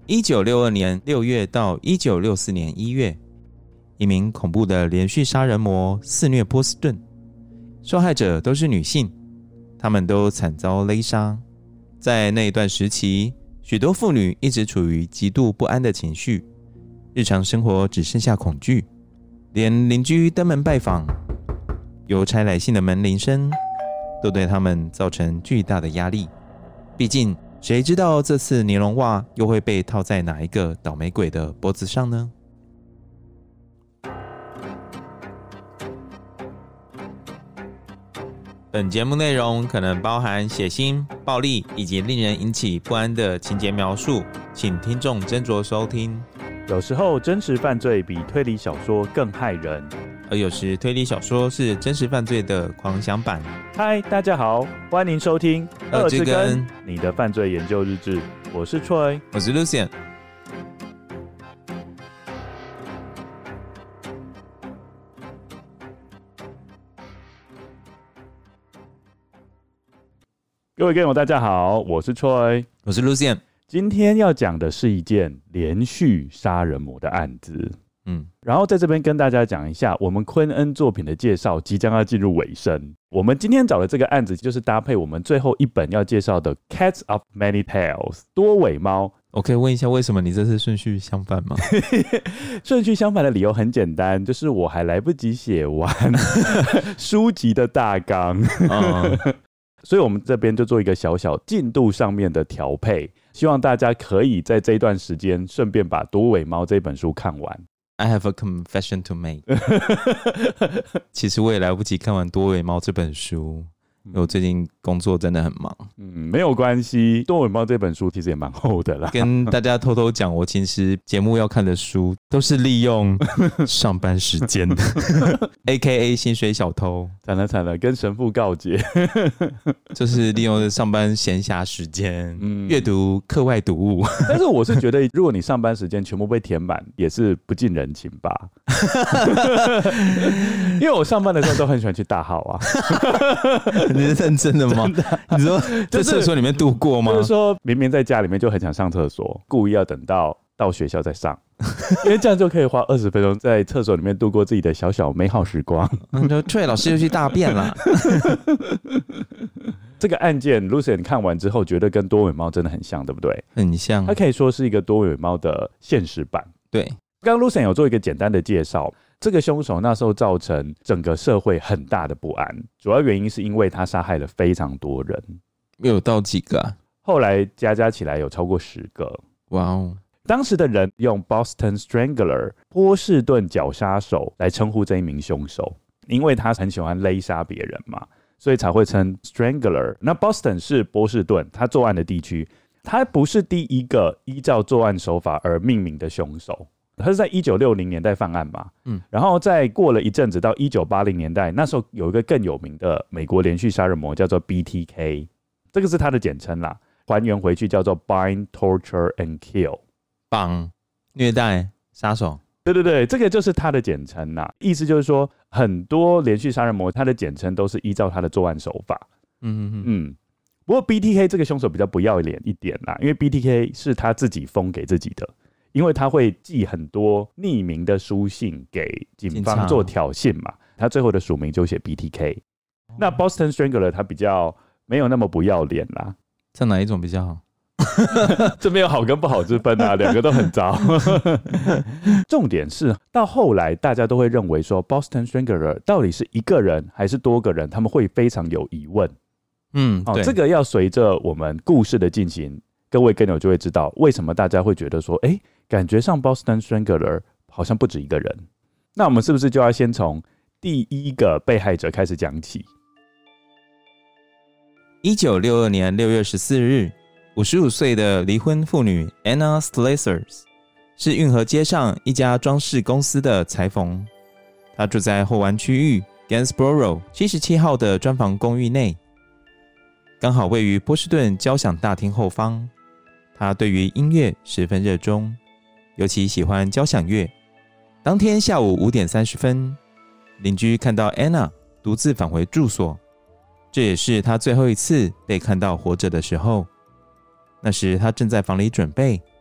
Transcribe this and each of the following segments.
1962年6月到1964年1月，一名恐怖的连续杀人魔肆虐波士顿，受害者都是女性，她们都惨遭勒杀。在那一段时期，许多妇女一直处于极度不安的情绪，日常生活只剩下恐惧，连邻居登门拜访、邮差来信的门铃声都对他们造成巨大的压力。毕竟谁知道这次尼龙袜又会被套在哪一个倒霉鬼的脖子上呢？本节目内容可能包含血腥、暴力以及令人引起不安的情节描述，请听众斟酌收听。 有时候真实犯罪比推理小说更害人， 而有时推理小说是真实犯罪的狂想版。 嗨，大家好，欢迎收听二之根你的犯罪研究日志，我是 Troy， 我是 Lucian。 各位观众大家好，我是 Troy， 我是 Lucian。 今天要讲的是一件连续杀人魔的案子。然后在这边跟大家讲一下，我们昆恩作品的介绍即将要进入尾声。我们今天找的这个案子就是搭配我们最后一本要介绍的 Cats of Many Tails 多尾猫。 我可以问一下，为什么你这次顺序相反吗？ 顺序相反的理由很简单，就是我还来不及写完书籍的大纲。所以我们这边就做一个小小进度上面的调配，希望大家可以在这一段时间顺便把多尾猫这本书看完。 I have a confession to make 其实我也来不及看完多尾猫这本书，因为我最近工作真的很忙。 没有关系，多尾猫这本书其实也蛮厚的啦。 跟大家偷偷讲，我其实节目要看的书都是利用上班时间的AKA 薪水小偷。 惨了，跟神父告诫。 就是利用上班闲暇时间阅读课外读物。 但是我是觉得，如果你上班时间全部被填满，也是不近人情吧。因为我上班的时候都很喜欢去大号啊。 你是认真的吗？你说在厕所里面度过吗？ 就是说明明在家里面就很想上厕所，故意要等到学校再上，因为这样就可以花20分钟在厕所里面度过自己的小小美好时光。 对，老师又去大便了。 这个案件 Lucian 看完之后觉得跟多尾猫真的很像，对不对？ 很像， 它可以说是一个多尾猫的现实版。 对， 刚刚 Lucian 有做一个简单的介绍，这个凶手那时候造成整个社会很大的不安，主要原因是因为他杀害了非常多人。 有到几个啊？ 后来加起来有超过10个。 哇哦！ 当时的人用 Boston Strangler 波士顿绞杀手来称呼这一名凶手，因为他很喜欢勒杀别人嘛，所以才会称 Strangler。那 Boston 是波士顿他作案的地区，他不是第一个依照作案手法而命名的凶手。他是在1960年代犯案嘛，然后再过了一阵子到1980年代，那时候有一个更有名的美国连续杀人魔叫做 BTK， 这个是他的简称啦，还原回去叫做 Bind, Torture and Kill， 绑、虐待、杀手。 对，这个就是他的简称啦，意思就是说很多连续杀人魔他的简称都是依照他的作案手法。不过 BTK 这个凶手比较不要脸一点啦，因为 BTK 是他自己封给自己的，因为他会寄很多匿名的书信给警方做挑衅嘛，他最后的署名就写 BTK。那 Boston Strangler 他比较没有那么不要脸啦。 这哪一种比较好？ 这没有好跟不好之分啊，两个都很糟。重点是到后来大家都会认为说 Boston Strangler 到底是一个人还是多个人，他们会非常有疑问。这个要随着我们故事的进行，各位跟友就会知道为什么大家会觉得说感觉上 Boston Strangler 好像不止一个人。那我们是不是就要先从第一个被害者开始讲起 ？1962年6月14日，55岁的离婚妇女 Anna Slazers 是运河街上一家装饰公司的裁缝。她住在后湾区域 Gainsborough 77号的砖房公寓内，刚好位于波士顿交响大厅后方。她对于音乐十分热衷，尤其喜欢交响乐。当天下午5点30分，邻居看到 Anna 独自返回住所，这也是她最后一次被看到活着的时候。那时她正在房里准备，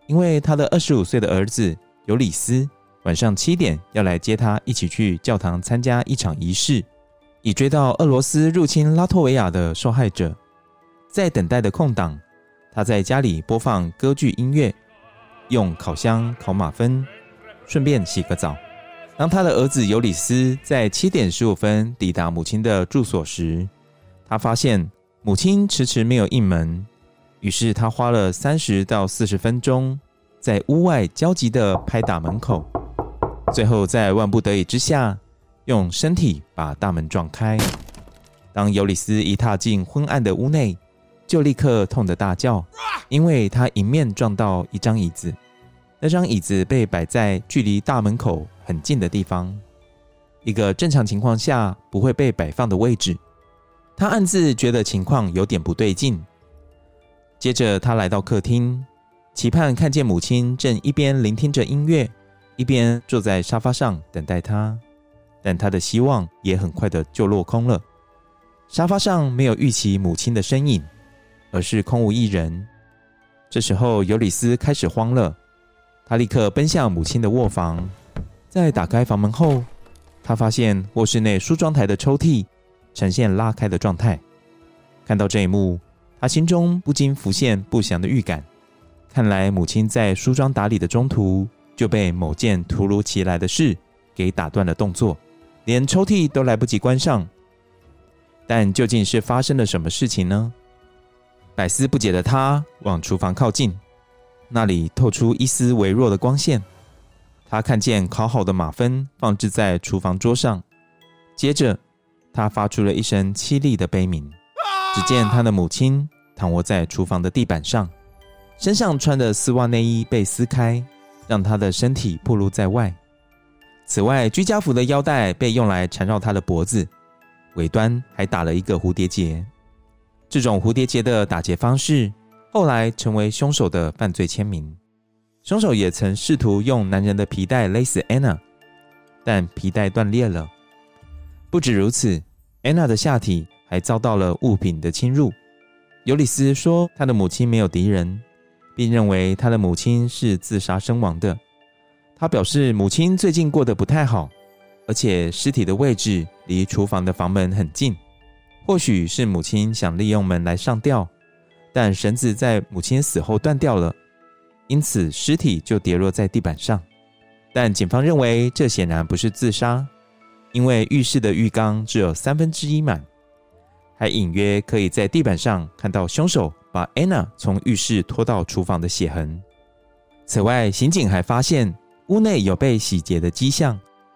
因为他的25岁的儿子尤里斯晚上7点要来接他一起去教堂参加一场仪式，以追悼俄罗斯入侵拉脱维亚的受害者。在等待的空档，他在家里播放歌剧音乐，用烤箱烤马芬，顺便洗个澡。当他的儿子尤里斯在7点15分抵达母亲的住所时，他发现母亲迟迟没有应门，于是他花了30到40分钟在屋外焦急地拍打门口，最后在万不得已之下用身体把大门撞开。当尤里斯一踏进昏暗的屋内，就立刻痛得大叫，因为他迎面撞到一张椅子，那张椅子被摆在距离大门口很近的地方，一个正常情况下不会被摆放的位置。他暗自觉得情况有点不对劲。接着他来到客厅，期盼看见母亲正一边聆听着音乐，一边坐在沙发上等待他，但他的希望也很快的就落空了。沙发上没有预期母亲的身影，而是空无一人。这时候尤里斯开始慌了，他立刻奔向母亲的卧房。在打开房门后，他发现卧室内梳妆台的抽屉呈现拉开的状态。看到这一幕，他心中不禁浮现不祥的预感，看来母亲在梳妆打理的中途就被某件突如其来的事给打断了动作，连抽屉都来不及关上。但究竟是发生了什么事情呢？百思不解的他往厨房靠近，那里透出一丝微弱的光线。他看见烤好的马芬放置在厨房桌上，接着他发出了一声凄厉的悲鸣。只见他的母亲躺卧在厨房的地板上，身上穿的丝袜内衣被撕开，让他的身体暴露在外。此外，居家服的腰带被用来缠绕他的脖子，尾端还打了一个蝴蝶结。这种蝴蝶结的打结方式后来成为凶手的犯罪签名。凶手也曾试图用男人的皮带勒死 Anna， 但皮带断裂了。不止如此， Anna 的下体还遭到了物品的侵入。尤里斯说他的母亲没有敌人，并认为他的母亲是自杀身亡的。他表示母亲最近过得不太好，而且尸体的位置离厨房的房门很近，或许是母亲想利用门来上吊，但绳子在母亲死后断掉了，因此尸体就跌落在地板上。但警方认为这显然不是自杀，因为浴室的浴缸只有1/3满，还隐约可以在地板上看到凶手把 Anna 从浴室拖到厨房的血痕。此外，刑警还发现屋内有被洗劫的迹象，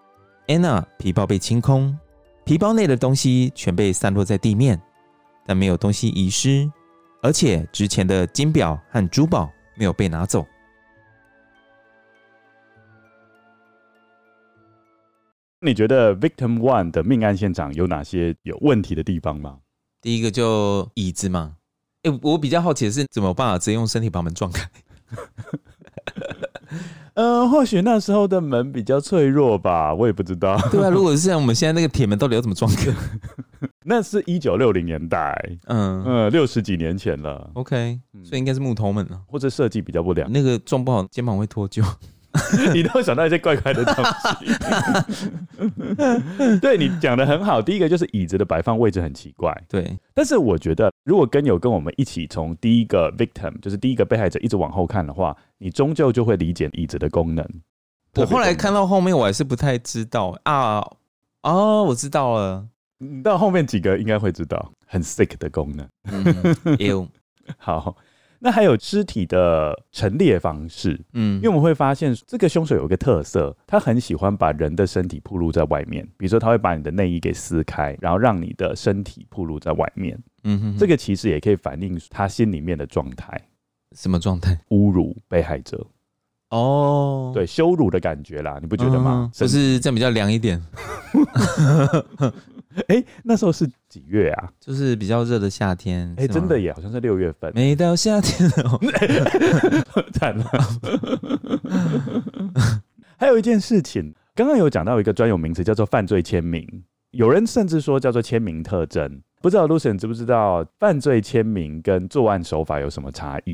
Anna 皮包被清空，皮包内的东西全被散落在地面，但没有东西遗失，而且值钱的金表和珠宝没有被拿走。 你觉得 Victim 1的命案现场有哪些有问题的地方吗？ 第一个就椅子嘛，我比较好奇的是怎么有办法直接用身体把门撞开。 或许那时候的门比较脆弱吧，我也不知道。 对啊，如果是像我们现在那个铁门，到底要怎么撞开？ 那是1960年代，60几年前了。 OK，所以应该是木头门了， 或者设计比较不良。 那个撞不好肩膀会脱臼。 你都会想到一些怪怪的东西。对，你讲的很好。第一个就是椅子的摆放位置很奇怪。 对， 但是我觉得如果跟我们一起从第一个 victim 就是第一个被害者一直往后看的话，你终究就会理解椅子的功能。 我后来看到后面我还是不太知道啊。哦，我知道了， 你到后面几个应该会知道很 sick 的功能。好，那还有尸体的陈列方式，因为我们会发现这个凶手有一个特色，他很喜欢把人的身体暴露在外面，比如说他会把你的内衣给撕开，然后让你的身体暴露在外面。这个其实也可以反映他心里面的状态。 什么状态？ 侮辱被害者。哦，对，羞辱的感觉啦，你不觉得吗？ 就是这样比较凉一点。 那时候是几月啊？ 就是比较热的夏天。 真的耶，好像是6月份。 每到夏天了， 惨了。还有一件事情，刚刚有讲到一个专有名词叫做犯罪签名，有人甚至说叫做签名特征。不知道 Lucien 知不知道犯罪签名跟作案手法有什么差异？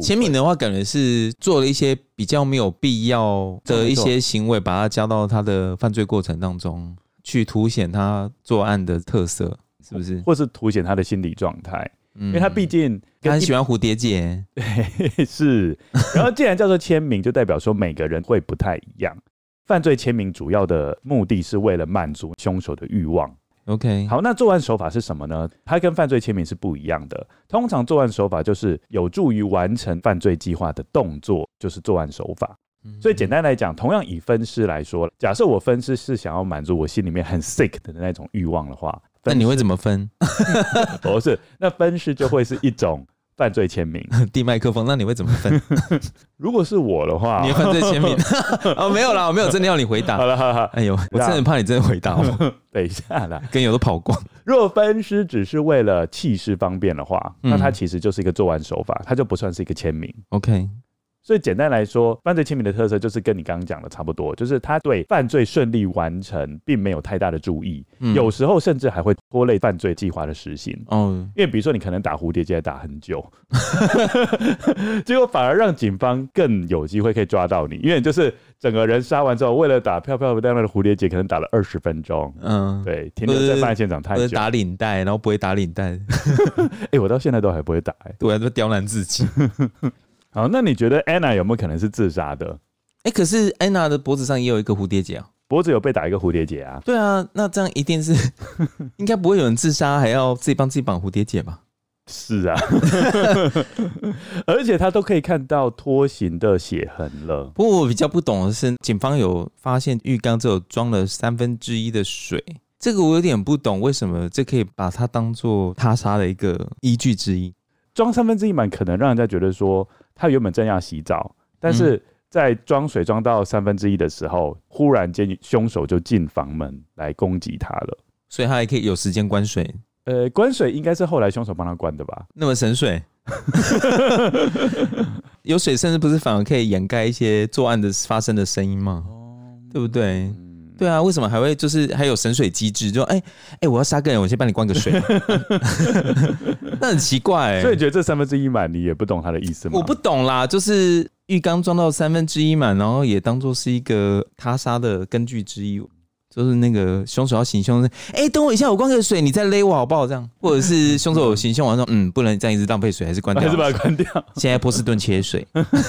分。 签名的话，感觉是做了一些比较没有必要的一些行为，把它加到他的犯罪过程当中，去凸显他作案的特色，是不是？ 或是凸显他的心理状态。因为他毕竟他很喜欢蝴蝶结， 对，是。然后既然叫做签名，就代表说每个人会不太一样。犯罪签名主要的目的是为了满足凶手的欲望。 OK， 好，那作案手法是什么呢？它跟犯罪签名是不一样的。通常作案手法就是有助于完成犯罪计划的动作，就是作案手法。所以简单来讲，同样以分尸来说，假设我分尸是想要满足我心里面很 sick 的那种欲望的话， 那你会怎么分？ 不是，那分尸就会是一种犯罪签名。 递麦克风，那你会怎么分？ 如果是我的话， 你的犯罪签名哦，没有啦，我没有真的要你回答。 好了，好了， 哎呦，我真的怕你真的回答我。 等一下啦， 跟友都跑光。 如果分尸只是为了弃尸方便的话，那它其实就是一个作案手法，它就不算是一个签名。 OK。 所以简单来说，犯罪签名的特色就是跟你刚刚讲的差不多，就是他对犯罪顺利完成并没有太大的注意，有时候甚至还会拖累犯罪计划的实行。因为比如说你可能打蝴蝶结打很久，结果反而让警方更有机会可以抓到你，因为就是整个人杀完之后，为了打漂漂亮亮的蝴蝶结，可能打了20分钟。对，停留在犯案现场太久， 打领带，然后不会打领带。 我到现在都还不会打。 对啊，都刁难自己。 好，那你觉得 Anna 有没有可能是自杀的？ 可是 Anna 的脖子上也有一个蝴蝶结啊， 脖子有被打一个蝴蝶结啊。 对啊，那这样一定是应该不会有人自杀还要自己帮自己绑蝴蝶结吧？ 是啊，而且他都可以看到拖行的血痕了。 不过我比较不懂的是，警方有发现浴缸只有装了1/3的水，这个我有点不懂，为什么这可以把它当作他杀的一个依据之一？ 装1/3满可能让人家觉得说他原本正要洗澡，但是在装水装到1/3的时候，忽然间凶手就进房门来攻击他了， 所以他还可以有时间关水。 关水应该是后来凶手帮他关的吧？ 那么省水，有水甚至不是反而可以掩盖一些作案的发生的声音吗？对不对？对啊，为什么还会就是还有省水机制？就我要杀个人，我先帮你关个水，那很奇怪。 所以你觉得这1/3满你也不懂他的意思吗？ 我不懂啦，就是浴缸装到1/3满，然后也当作是一个他杀的根据之一。就是那个凶手要行凶，等我一下，我关个水，你再勒我好不好？这样，或者是凶手行凶完说，不能这样一直浪费水，还是关掉， 还是把它关掉。 现在波士顿切水。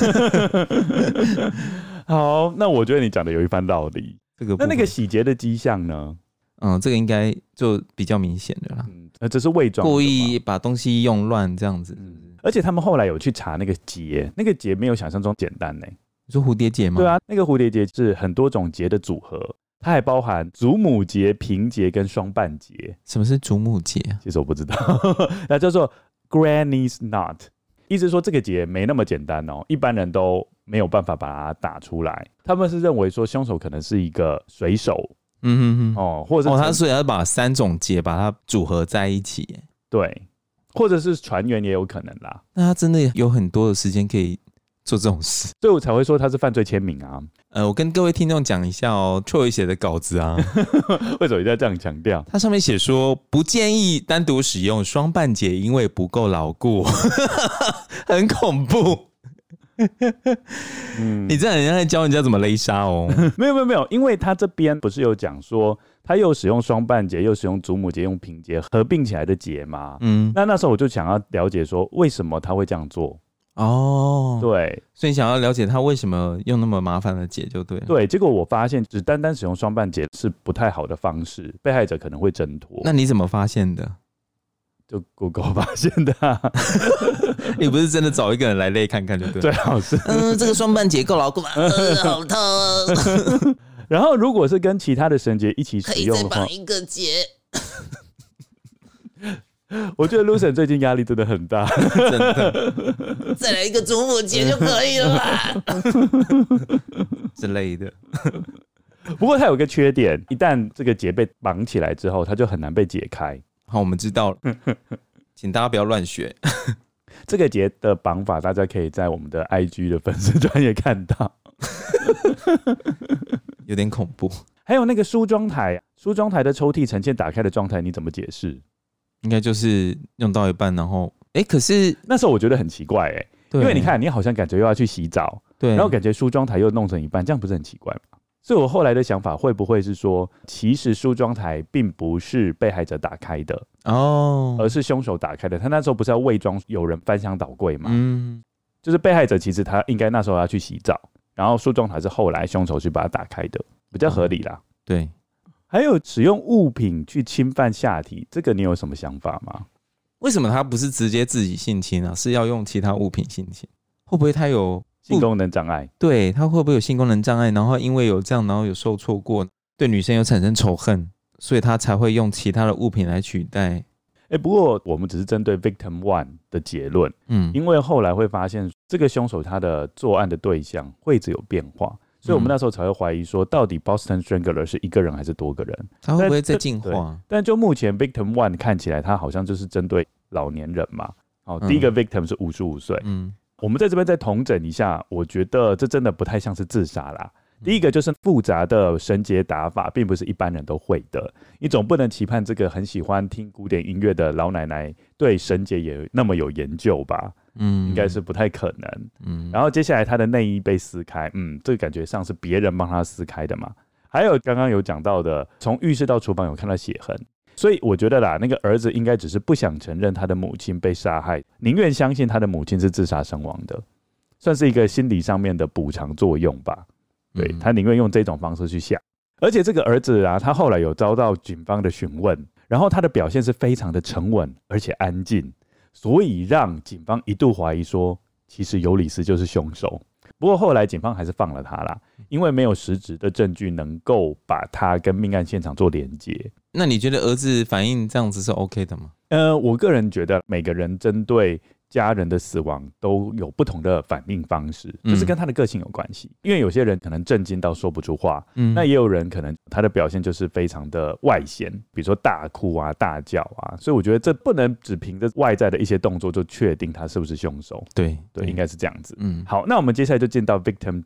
好，那我觉得你讲的有一番道理。那个洗劫的迹象呢？ 这个应该就比较明显的啦。 这是伪装， 故意把东西用乱这样子。 而且他们后来有去查那个结，那个结没有想象中简单呢。 你说蝴蝶结吗？ 对啊，那个蝴蝶结是很多种结的组合。它还包含祖母结、平结跟双半结。 什么是祖母结？ 其实我不知道，那叫做 Granny's Knot， 意思说这个结没那么简单哦，一般人都没有办法把它打出来。他们是认为说凶手可能是一个水手，或者是他所以要把3种结把它组合在一起， 对，或者是船员也有可能啦。 那他真的有很多的时间可以做这种事， 所以我才会说他是犯罪签名啊。 我跟各位听众讲一下哦，Troy 写的稿子啊， 为什么一定要这样强调？ 它上面写说不建议单独使用双半结，因为不够牢固，很恐怖。你这样人家在教人家怎么勒杀哦。 没有，因为他这边不是有讲说他又使用双半结，又使用祖母结，用平结合并起来的结吗？那时候我就想要了解说为什么他会这样做。对， 所以你想要了解他为什么用那么麻烦的结就对了。 对，结果我发现只单单使用双半结是不太好的方式，被害者可能会挣脱。 那你怎么发现的？ 就 Google 发现的啊。 你不是真的找一个人来勒看看就对了。 最好是这个双半结够牢固吗？好痛。 然后如果是跟其他的绳结一起使用的话， 可以再绑一个结。 我觉得 Lucien 最近压力真的很大。 真的。再来一个祖母结就可以了吧。之类的。 不过它有个缺点，一旦这个结被绑起来之后，它就很难被解开。 好，我们知道了。请大家不要乱学。 这个结的绑法，大家可以在我们的 IG 的粉丝专页看到。 有点恐怖。 还有那个梳妆台的抽屉呈现打开的状态，你怎么解释？ 应该就是用到一半，然后可是那时候我觉得很奇怪因为你看你好像感觉又要去洗澡， 对， 然后感觉梳妆台又弄成一半，这样不是很奇怪吗？所以我后来的想法会不会是说，其实梳妆台并不是被害者打开的而是凶手打开的。他那时候不是要伪装有人翻箱倒柜吗？就是被害者其实他应该那时候要去洗澡，然后梳妆台是后来凶手去把它打开的，比较合理啦。 对， 还有使用物品去侵犯下体，这个你有什么想法吗？ 为什么他不是直接自己性侵啊？是要用其他物品性侵？会不会他有性功能障碍？ 对，他会不会有性功能障碍？然后因为有这样，然后有受挫过，对女生有产生仇恨，所以他才会用其他的物品来取代。 不过我们只是针对 Victim 1的结论，因为后来会发现这个凶手他的作案的对象会一直有变化，所以我们那时候才会怀疑说，到底 Boston Strangler 是一个人还是多个人？ 他会不会在进化？ 但就目前 Victim 1看起来，他好像就是针对老年人嘛。第一个 Victim 是55岁，我们在这边再统整一下，我觉得这真的不太像是自杀啦。第一个就是复杂的绳结打法，并不是一般人都会的。你总不能期盼这个很喜欢听古典音乐的老奶奶对绳结也那么有研究吧？应该是不太可能。然后接下来他的内衣被撕开，这个感觉上是别人帮他撕开的嘛。还有刚刚有讲到的，从浴室到厨房有看到血痕，所以我觉得啦，那个儿子应该只是不想承认他的母亲被杀害，宁愿相信他的母亲是自杀身亡的，算是一个心理上面的补偿作用吧。对，他宁愿用这种方式去想。而且这个儿子啊，他后来有遭到警方的询问，然后他的表现是非常的沉稳而且安静，所以让警方一度怀疑说，其实尤里斯就是凶手。不过后来警方还是放了他啦，因为没有实质的证据能够把他跟命案现场做连结。那你觉得儿子反应这样子是 OK 的吗？ 我个人觉得每个人针对家人的死亡都有不同的反应方式，就是跟他的个性有关系。因为有些人可能震惊到说不出话，那也有人可能他的表现就是非常的外显，比如说大哭啊、大叫啊，所以我觉得这不能只凭着外在的一些动作就确定他是不是凶手。 对， 应该是这样子。好，那我们接下来就进到 Victim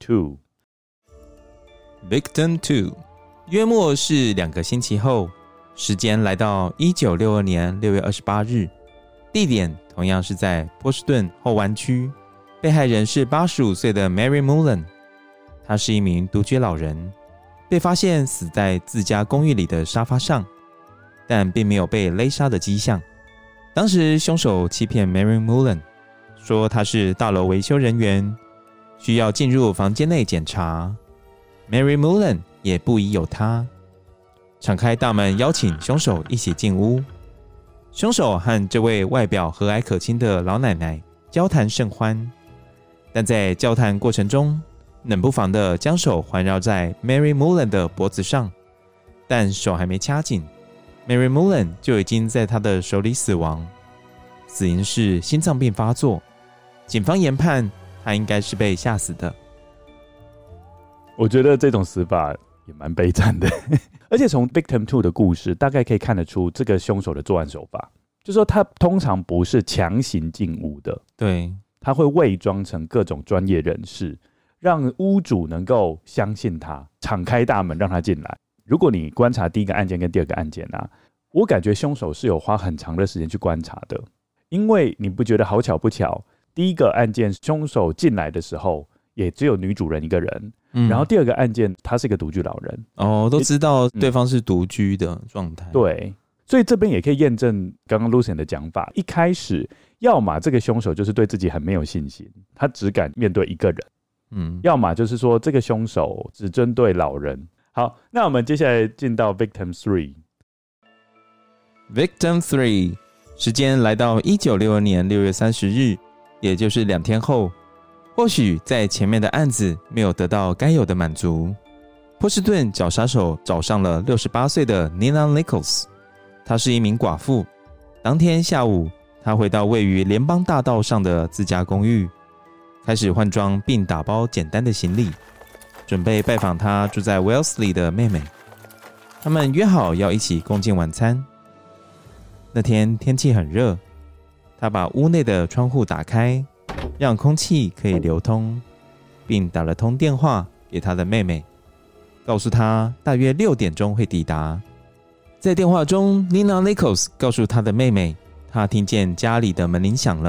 2。Victim 2，约莫是2个星期后，时间来到1962年6月28日，地点同样是在波士顿后湾区。被害人是85岁的 Mary Mullen， 她是一名独居老人，被发现死在自家公寓里的沙发上，但并没有被勒杀的迹象。当时凶手欺骗 Mary Mullen 说他是大楼维修人员，需要进入房间内检查。Mary Mullen 也不疑有他，敞开大门邀请凶手一起进屋。凶手和这位外表和蔼可亲的老奶奶交谈甚欢，但在交谈过程中，冷不防地将手环绕在 Mary Mullen 的脖子上，但手还没掐紧， Mary Mullen 就已经在他的手里死亡，死因是心脏病发作。警方研判他应该是被吓死的。 我觉得这种死法也蛮悲惨的而且从 Victim 2的故事大概可以看得出这个凶手的作案手法，就是说他通常不是强行进屋的， 对， 他会伪装成各种专业人士，让屋主能够相信他，敞开大门让他进来。如果你观察第一个案件跟第二个案件啊，我感觉凶手是有花很长的时间去观察的，因为你不觉得好巧不巧，第一个案件凶手进来的时候也只有女主人一个人，然后第二个案件他是一个独居老人， 都知道对方是独居的状态， 对，所以这边也可以验证刚刚 Lucien 的讲法，一开始要么这个凶手就是对自己很没有信心，他只敢面对一个人，要么就是说这个凶手只针对老人。好，那我们接下来进到 Victim 3。Victim 3，时间来到1962年6月30日，也就是2天后。或许在前面的案子没有得到该有的满足，波士顿绞杀手找上了68岁的 Nina Nichols， 她是一名寡妇。当天下午，她回到位于联邦大道上的自家公寓，开始换装并打包简单的行李，准备拜访她住在 Wellesley 的妹妹。他们约好要一起共进晚餐。那天天气很热，她把屋内的窗户打开，让空气可以流通，并打了通电话给他的妹妹，告诉她大约6点钟会抵达。在电话中 Nina Nichols 告诉他的妹妹，她听见家里的门铃响了，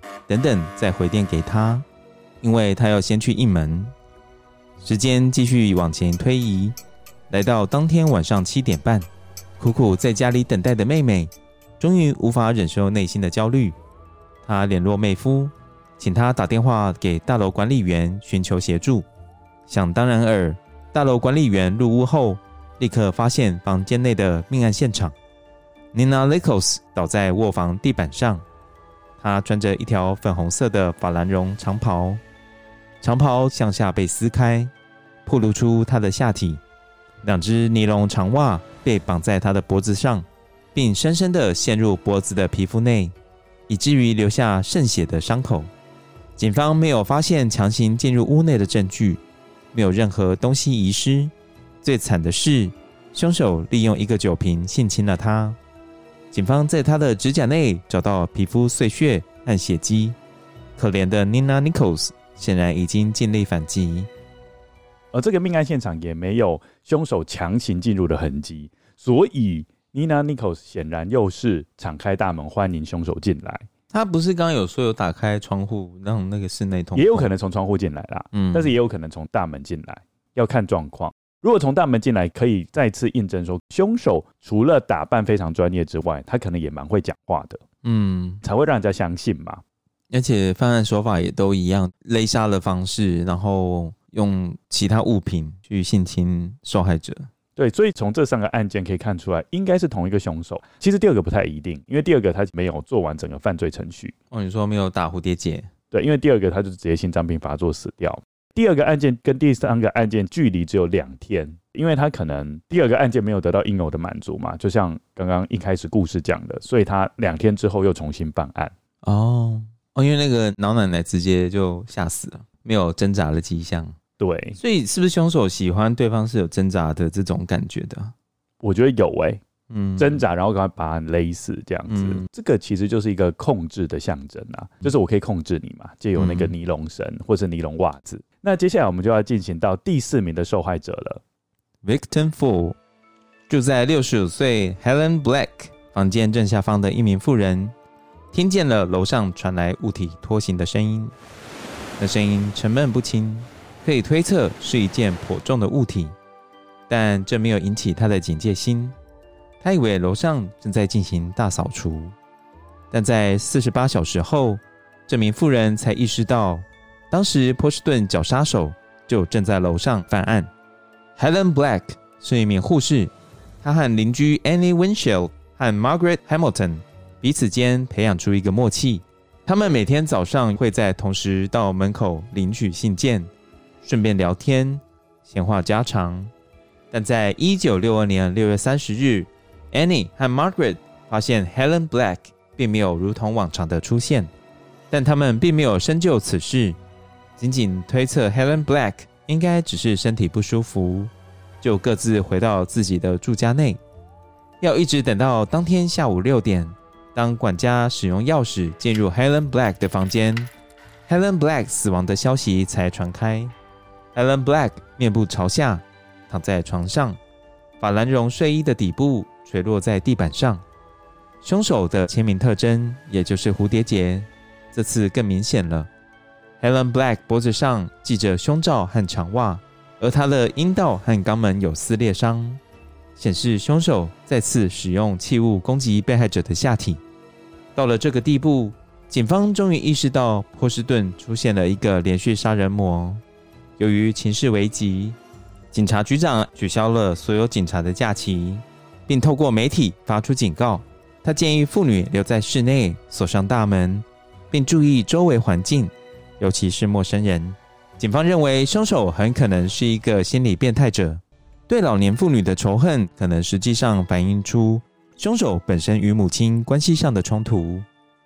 等等再回电给他，因为他要先去应门。时间继续往前推移，来到当天晚上7点半，苦苦在家里等待的妹妹终于无法忍受内心的焦虑，她联络妹夫，请他打电话给大楼管理员寻求协助。想当然尔，大楼管理员入屋后立刻发现房间内的命案现场， Nina Nichols 倒在卧房地板上，她穿着一条粉红色的法兰绒长袍，长袍向下被撕开，暴露出她的下体，2只尼龙长袜被绑在她的脖子上，并深深地陷入脖子的皮肤内，以至于留下渗血的伤口。警方没有发现强行进入屋内的证据，没有任何东西遗失。最惨的是，凶手利用一个酒瓶性侵了她。警方在她的指甲内找到皮肤碎屑和血迹。可怜的 Nina Nichols 显然已经尽力反击。 而这个命案现场也没有凶手强行进入的痕迹，所以 Nina Nichols 显然又是敞开大门欢迎凶手进来。 他不是刚刚有说有打开窗户让那个室内通风， 也有可能从窗户进来啦，但是也有可能从大门进来，要看状况。如果从大门进来，可以再次印证说，凶手除了打扮非常专业之外，他可能也蛮会讲话的，才会让人家相信嘛。 而且犯案手法也都一样，勒杀的方式，然后用其他物品去性侵受害者。 对，所以从这3个案件可以看出来，应该是同一个凶手。其实第2个不太一定，因为第2个他没有做完整个犯罪程序。 你说没有打蝴蝶结？ 对，因为第2个他就直接心脏病发作死掉。第2个案件跟第3个案件距离只有2天，因为他可能第2个案件没有得到应有的满足嘛，就像刚刚一开始故事讲的，所以他2天之后又重新犯案。 因为那个老奶奶直接就吓死了，没有挣扎的迹象。 对， 所以是不是凶手喜欢对方是有挣扎的这种感觉的？ 我觉得有挣扎然后赶快把他勒死这样子，这个其实就是一个控制的象征啊，就是我可以控制你嘛，借由那个尼龙绳或是尼龙袜子。那接下来我们就要进行到第4名的受害者了。 Victim 4， 住在65岁 Helen Black 房间正下方的一名妇人，听见了楼上传来物体拖行的声音，那声音沉闷不清，可以推测是一件颇重的物体，但这没有引起他的警戒心。他以为楼上正在进行大扫除，但在48小时后，这名妇人才意识到，当时波士顿绞杀手就正在楼上犯案。Helen Black 是一名护士，她和邻居 Annie Winchell 和 Margaret Hamilton 彼此间培养出一个默契，他们每天早上会在同时到门口领取信件，顺便聊天闲话家常。但在1962年6月30日， Annie 和 Margaret 发现 Helen Black 并没有如同往常的出现，但他们并没有深究此事，仅仅推测 Helen Black 应该只是身体不舒服，就各自回到自己的住家内。要一直等到当天下午6点，当管家使用钥匙进入 Helen Black 的房间， Helen Black 死亡的消息才传开。 Helen Black 面部朝下躺在床上，法兰绒睡衣的底部垂落在地板上。凶手的签名特征，也就是蝴蝶结，这次更明显了。 Helen Black 脖子上系着胸罩和长袜，而她的阴道和肛门有撕裂伤，显示凶手再次使用器物攻击被害者的下体。到了这个地步，警方终于意识到波士顿出现了一个连续杀人魔。由于情势危急，警察局长取消了所有警察的假期，并透过媒体发出警告，他建议妇女留在室内，锁上大门，并注意周围环境，尤其是陌生人。警方认为凶手很可能是一个心理变态者，对老年妇女的仇恨可能实际上反映出凶手本身与母亲关系上的冲突。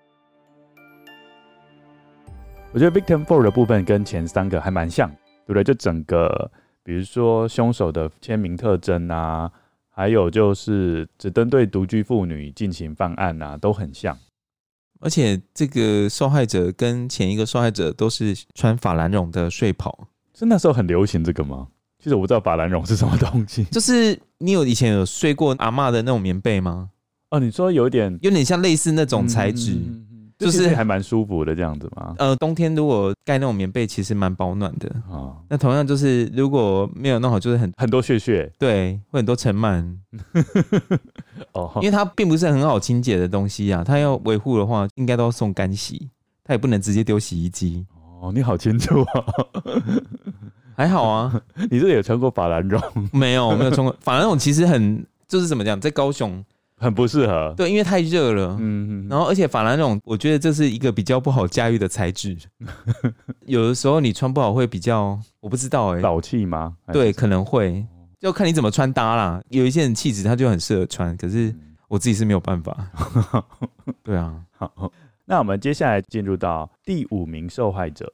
我觉得 Victim 4 的部分跟前3个还蛮像，对不对？就整个比如说凶手的签名特征啊，还有就是只针对独居妇女进行犯案啊，都很像。 而且这个受害者跟前一个受害者都是穿法兰绒的睡袍。 是那时候很流行这个吗？其实我不知道法兰绒是什么东西。 就是你以前有睡过阿嬷的那种棉被吗？ 哦，你说有点像类似那种材质。 就是还蛮舒服的这样子吗？ 冬天如果盖那种棉被，其实蛮保暖的。 哦， 那同样就是如果没有弄好，就是很多屑屑， 对，会很多尘螨。 哦， 因为它并不是很好清洁的东西啊，它要维护的话，应该都要送干洗，它也不能直接丢洗衣机。 哦，你好清楚啊。 还好啊。 你是有穿过法兰绒？ 没有穿过法兰绒，其实就是怎么讲，在高雄很不适合。 对，因为太热了。然后而且法兰绒，我觉得这是一个比较不好驾驭的材质。有的时候你穿不好会比较，我不知道老气吗？ 对，可能会，就看你怎么穿搭啦。有一些人气质他就很适合穿，可是我自己是没有办法。对啊。 好，那我们接下来进入到第5名受害者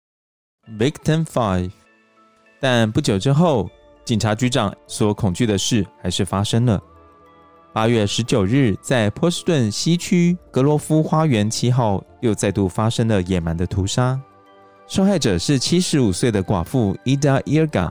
Victim 5。但不久之后，警察局长所恐惧的事还是发生了。8月19日，在波士顿西区格罗夫花园7号又再度发生了野蛮的屠杀。受害者是75岁的寡妇 Ida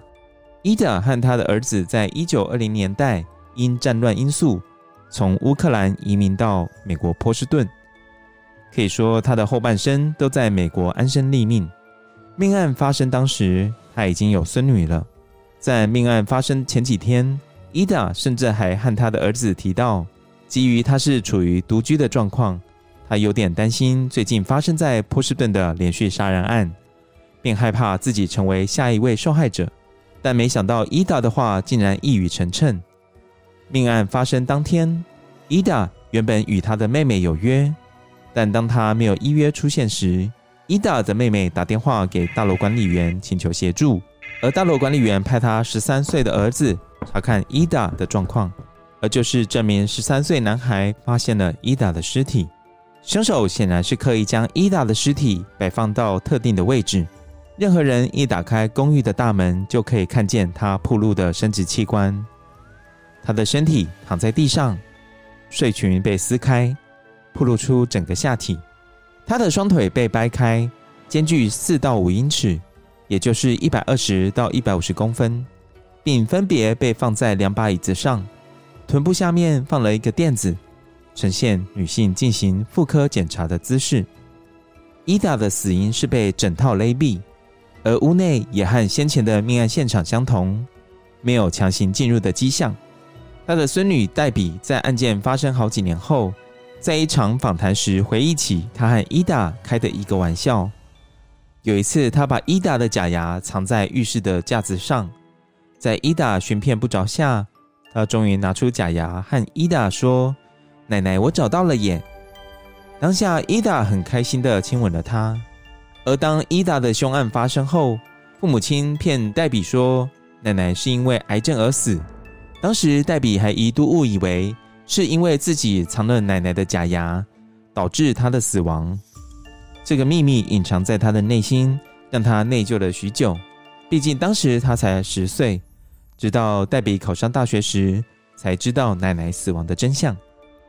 Irga。Ida 和她的儿子在1920年代因战乱因素从乌克兰移民到美国波士顿，可以说她的后半生都在美国安身立命。命案发生当时，她已经有孙女了。在命案发生前几天，伊达甚至还和她的儿子提到，基于她是处于独居的状况，她有点担心最近发生在波士顿的连续杀人案，并害怕自己成为下一位受害者。但没想到伊达的话竟然一语成谶。命案发生当天，伊达原本与她的妹妹有约，但当她没有依约出现时，伊达的妹妹打电话给大楼管理员请求协助，而大楼管理员派他13岁的儿子查看伊达的状况，而就是这名13岁男孩发现了伊达的尸体。凶手显然是刻意将伊达的尸体摆放到特定的位置，任何人一打开公寓的大门就可以看见他暴露的生殖器官。他的身体躺在地上，睡裙被撕开，暴露出整个下体。他的双腿被掰开，间距4到5英尺，也就是120到150公分，并分别被放在2把椅子上，臀部下面放了一个垫子，呈现女性进行妇科检查的姿势。伊达的死因是被整套勒毙，而屋内也和先前的命案现场相同，没有强行进入的迹象。他的孙女黛比在案件发生好几年后，在一场访谈时回忆起他和伊达开的一个玩笑。有一次，他把伊达的假牙藏在浴室的架子上，在伊达寻遍不着下，他终于拿出假牙和伊达说：“奶奶，我找到了耶！”当下，伊达很开心地亲吻了他。而当伊达的凶案发生后，父母亲骗黛比说奶奶是因为癌症而死。当时黛比还一度误以为是因为自己藏了奶奶的假牙，导致她的死亡。这个秘密隐藏在她的内心，让她内疚了许久。毕竟当时她才10岁，直到黛比考上大学时，才知道奶奶死亡的真相。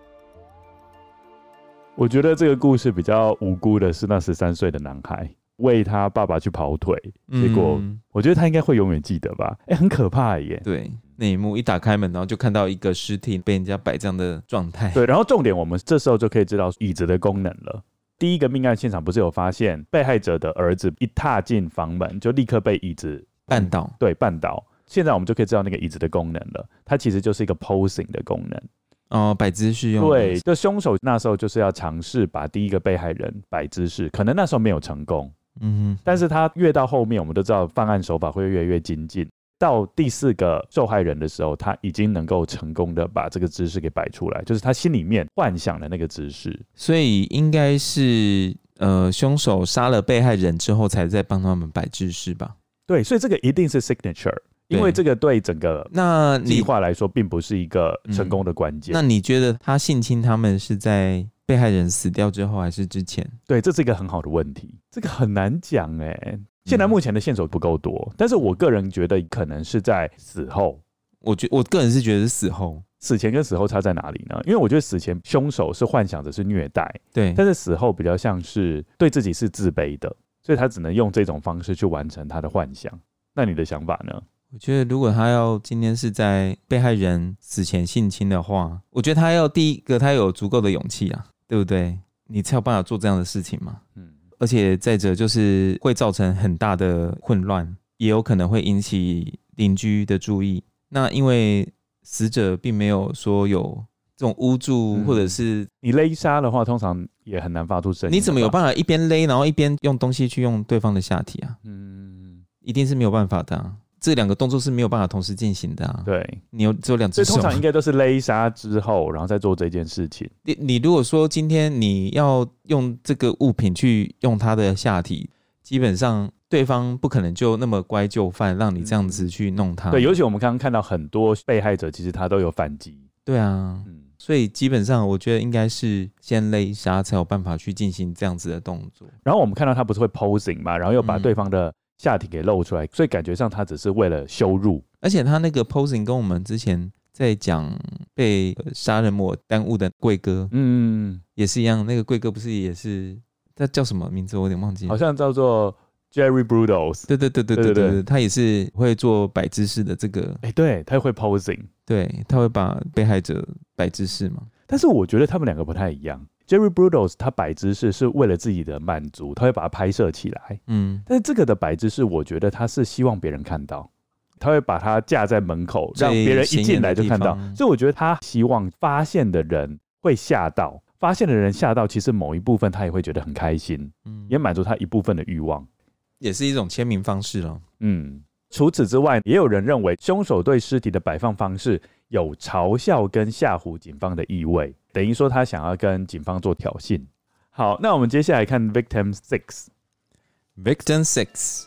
我觉得这个故事比较无辜的是那13岁的男孩为他爸爸去跑腿，结果我觉得他应该会永远记得吧。很可怕耶。 对，那一幕一打开门，然后就看到一个尸体被人家摆这样的状态。 对，然后重点我们这时候就可以知道椅子的功能了。第一个命案现场不是有发现被害者的儿子一踏进房门就立刻被椅子绊倒。 对，绊倒。现在我们就可以知道那个椅子的功能了，它其实就是一个 posing 的功能。 摆姿势用的。 对，就凶手那时候就是要尝试把第一个被害人摆姿势，可能那时候没有成功。但是他越到后面，我们都知道犯案手法会越来越精进。到第4个受害人的时候，他已经能够成功的把这个姿势给摆出来，就是他心里面幻想的那个姿势。 所以应该是凶手杀了被害人之后，才在帮他们摆姿势吧？ 对，所以这个一定是 signature。因为这个对整个计划来说并不是一个成功的关键。 那你觉得他性侵他们是在被害人死掉之后还是之前？ 对，这是一个很好的问题，这个很难讲现在目前的线索不够多，但是我个人觉得可能是在死后。 我个人是觉得是死后。 死前跟死后差在哪里呢？因为我觉得死前凶手是幻想着是虐待， 对， 但是死后比较像是对自己是自卑的，所以他只能用这种方式去完成他的幻想。那你的想法呢？ 我觉得如果他要今天是在被害人死前性侵的话，我觉得他要第一个他有足够的勇气啊，对不对？ 你才有办法做这样的事情嘛。而且再者就是会造成很大的混乱，也有可能会引起邻居的注意。那因为死者并没有说有这种捂住，或者是你勒杀的话，通常也很难发出声音。 你怎么有办法一边勒，然后一边用东西去用对方的下体啊？一定是没有办法的啊。这两个动作是没有办法同时进行的啊。 对， 你只有两只手， 所以通常应该都是勒杀之后，然后再做这件事情。 你如果说今天你要用这个物品去用他的下体，基本上对方不可能就那么乖就范，让你这样子去弄他。 对，尤其我们刚刚看到很多被害者，其实他都有反击。 对啊，所以基本上我觉得应该是先勒杀才有办法去进行这样子的动作。 然后我们看到他不是会 posing 嘛，然后又把对方的下体给露出来，所以感觉上他只是为了羞辱。 而且他那个 posing 跟我们之前在讲被杀人魔耽误的贵哥，也是一样。那个贵哥不是也是，他叫什么名字我有点忘记了， 好像叫做 Jerry Brudos。 对，他也是会做摆姿势的这个。 对，他会 posing， 对，他会把被害者摆姿势嘛。 但是我觉得他们两个不太一样。Jerry Brudos 他摆姿势是为了自己的满足，他会把它拍摄起来。但是这个的摆姿势，我觉得他是希望别人看到，他会把它架在门口，让别人一进来就看到。所以我觉得他希望发现的人会吓到，发现的人吓到，其实某一部分他也会觉得很开心，也满足他一部分的欲望， 也是一种签名方式咯。 除此之外，也有人认为凶手对尸体的摆放方式有嘲笑跟吓唬警方的意味，等于说他想要跟警方做挑衅。好，那我们接下来看 Victim 6。Victim 6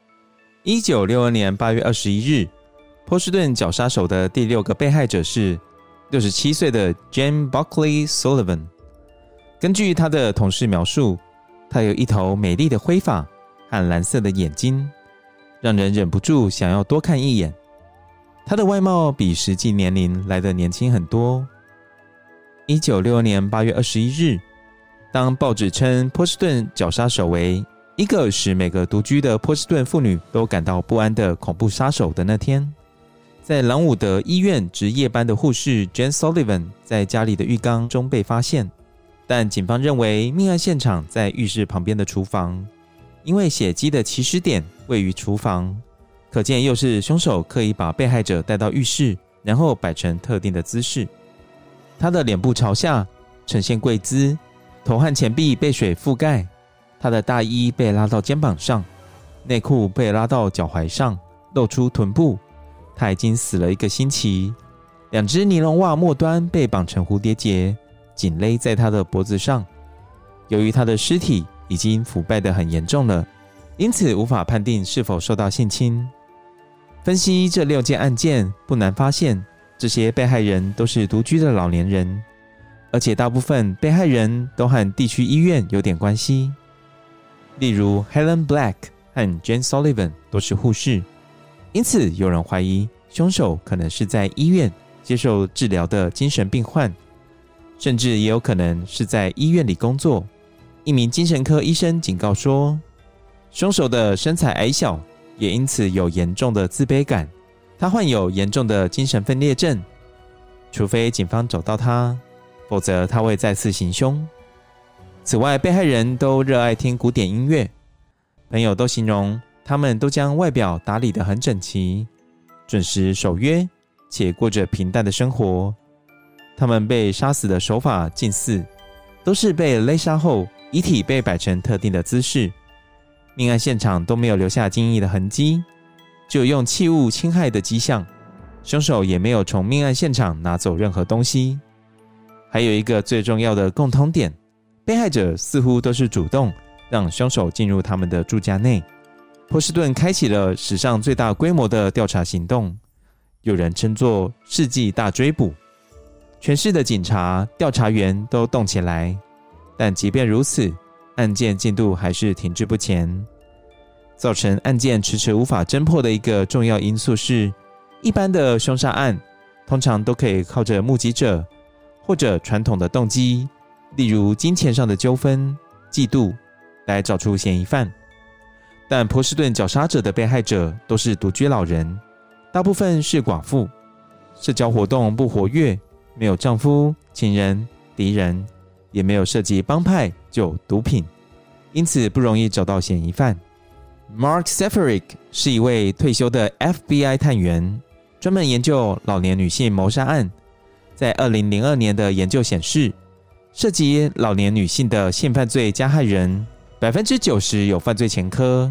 1962年8月21日，波士顿绞杀手的第6个被害者是67岁的 Jane Buckley Sullivan。根据他的同事描述，他有一头美丽的灰发和蓝色的眼睛，让人忍不住想要多看一眼。他的外貌比实际年龄来得年轻很多。1962年8月21日，当报纸称波士顿绞杀手为一个使每个独居的波士顿妇女都感到不安的恐怖杀手的那天，在朗伍德医院值夜班的护士 Jane Sullivan 在家里的浴缸中被发现，但警方认为命案现场在浴室旁边的厨房，因为血迹的起始点位于厨房，可见又是凶手刻意把被害者带到浴室，然后摆成特定的姿势。他的脸部朝下，呈现跪姿，头和前臂被水覆盖，他的大衣被拉到肩膀上，内裤被拉到脚踝上，露出臀部。他已经死了1个星期，2只尼龙袜末端被绑成蝴蝶结，紧勒在他的脖子上。由于他的尸体已经腐败得很严重了，因此无法判定是否受到性侵。分析这6件案件，不难发现这些被害人都是独居的老年人，而且大部分被害人都和地区医院有点关系。例如 Helen Black 和 Jane Sullivan 都是护士，因此有人怀疑凶手可能是在医院接受治疗的精神病患，甚至也有可能是在医院里工作。一名精神科医生警告说，凶手的身材矮小，也因此有严重的自卑感，他患有严重的精神分裂症，除非警方找到他，否则他会再次行凶。此外，被害人都热爱听古典音乐，朋友都形容他们都将外表打理得很整齐，准时守约，且过着平淡的生活。他们被杀死的手法近似，都是被勒杀后遗体被摆成特定的姿势，命案现场都没有留下精液的痕迹，只有用器物侵害的迹象，凶手也没有从命案现场拿走任何东西。还有一个最重要的共通点，被害者似乎都是主动让凶手进入他们的住家内。波士顿开启了史上最大规模的调查行动，有人称作世纪大追捕。全市的警察、调查员都动起来，但即便如此，案件进度还是停滞不前。造成案件迟迟无法侦破的一个重要因素是，一般的凶杀案通常都可以靠着目击者或者传统的动机，例如金钱上的纠纷、嫉妒，来找出嫌疑犯。但波士顿绞杀者的被害者都是独居老人，大部分是寡妇，社交活动不活跃，没有丈夫、情人、敌人， 也没有涉及帮派就毒品，因此不容易找到嫌疑犯。Mark Seferick 是一位退休的 FBI 探员，专门研究老年女性谋杀案。在2002年的研究显示，涉及老年女性的性犯罪加害人 90% 有犯罪前科，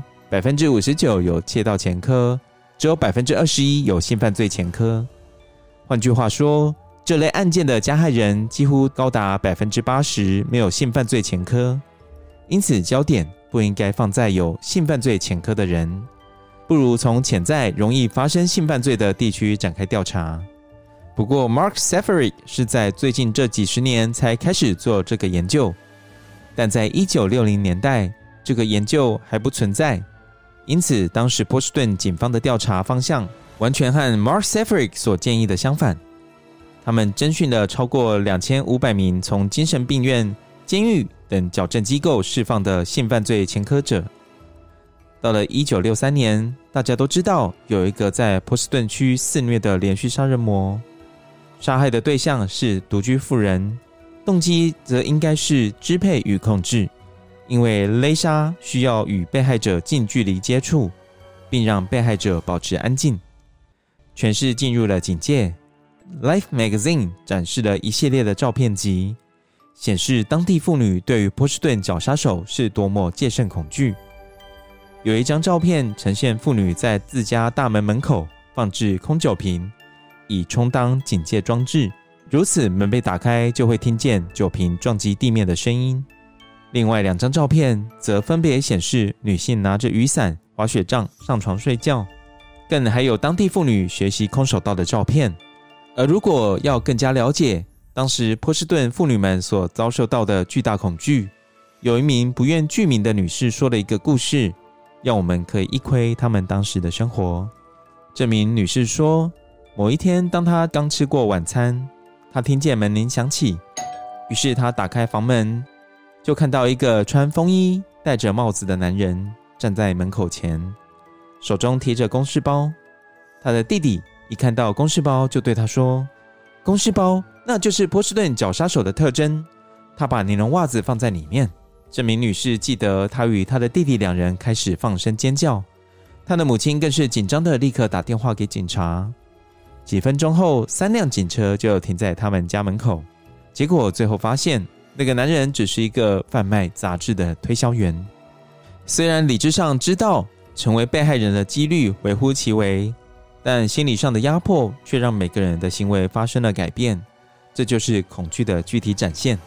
59% 有窃盗前科，只有 21% 有性犯罪前科。换句话说，这类案件的加害人几乎高达 80% 没有性犯罪前科，因此焦点不应该放在有性犯罪前科的人，不如从潜在容易发生性犯罪的地区展开调查。不过 Mark Seferick 是在最近这几十年才开始做这个研究，但在1960年代这个研究还不存在，因此当时波士顿警方的调查方向完全和 Mark Seferick 所建议的相反。他们侦讯了超过2500名从精神病院、监狱等矫正机构释放的性犯罪前科者。到了1963年，大家都知道有一个在波士顿区肆虐的连续杀人魔，杀害的对象是独居妇人，动机则应该是支配与控制，因为勒杀需要与被害者近距离接触，并让被害者保持安静。全市进入了警戒。Life Magazine 展示了一系列的照片集，显示当地妇女对于波士顿绞杀手是多么戒慎恐惧。有一张照片呈现妇女在自家大门门口放置空酒瓶，以充当警戒装置，如此门被打开就会听见酒瓶撞击地面的声音。另外2张照片则分别显示女性拿着雨伞、滑雪杖上床睡觉，更还有当地妇女学习空手道的照片。而如果要更加了解当时波士顿妇女们所遭受到的巨大恐惧，有一名不愿具名的女士说了一个故事，让我们可以一窥他们当时的生活。这名女士说，某一天当她刚吃过晚餐，她听见门铃响起，于是她打开房门，就看到一个穿风衣、戴着帽子的男人站在门口前，手中提着公事包。她的弟弟一看到公事包就对他说，公事包那就是波士顿绞杀手的特征，他把尼龙袜子放在里面。这名女士记得她与她的弟弟2人开始放声尖叫，她的母亲更是紧张的立刻打电话给警察。几分钟后3辆警车就停在他们家门口，结果最后发现那个男人只是一个贩卖杂志的推销员。虽然理智上知道成为被害人的几率微乎其微，但心理上的压迫却让每个人的行为发生了改变，这就是恐惧的具体展现。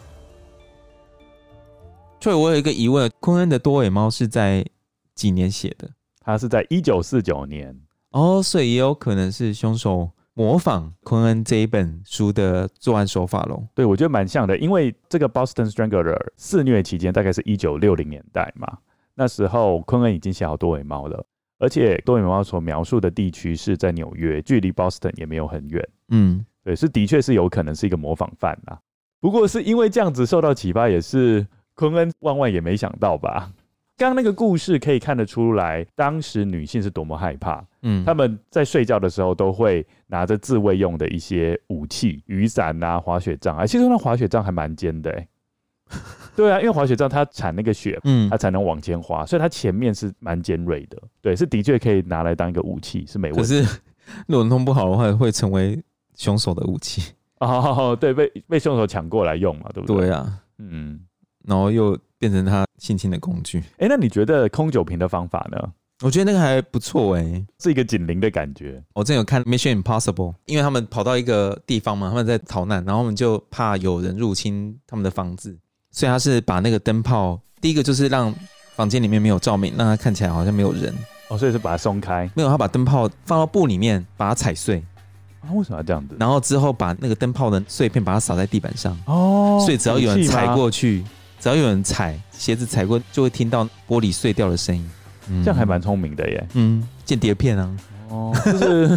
所以我有一个疑问，昆恩的多尾猫是在几年写的？ 他是在1949年。 所以也有可能是凶手模仿昆恩这一本书的作案手法咯。 对，我觉得蛮像的，因为这个 Boston Strangler 肆虐期间大概是1960年代嘛，那时候昆恩已经写好多尾猫了，而且多尾猫所描述的地区是在纽约，距离 Boston 也没有很远。对，的确是有可能是一个模仿犯啦。不过是因为这样子受到启发，也是昆恩万万也没想到吧。刚刚那个故事可以看得出来，当时女性是多么害怕。他们在睡觉的时候都会拿着自卫用的一些武器，雨伞啊、滑雪杖啊。其实那滑雪杖还蛮尖的对啊，因为滑雪杖它产那个雪，它才能往前滑，所以它前面是蛮尖锐的。对，是的确可以拿来当一个武器，是没问题。 可是如果弄不好的话，会成为凶手的武器。 对，被凶手抢过来用嘛，对不对？ 对啊，然后又变成他性侵的工具。 那你觉得空酒瓶的方法呢？ 我觉得那个还不错是一个警铃的感觉。 我之前有看 Mission Impossible， 因为他们跑到一个地方嘛，他们在逃难，然后他们就怕有人入侵他们的房子，所以他是把那个灯泡，第一个就是让房间里面没有照明，让它看起来好像没有人。 所以是把它松开？ 没有，他把灯泡放到布里面，把它踩碎。 为什么要这样子？ 然后之后把那个灯泡的碎片把它撒在地板上。所以只要有人踩过去，只要有人踩鞋子踩过，就会听到玻璃碎掉的声音。 这样还蛮聪明的耶。 间谍片啊。 就是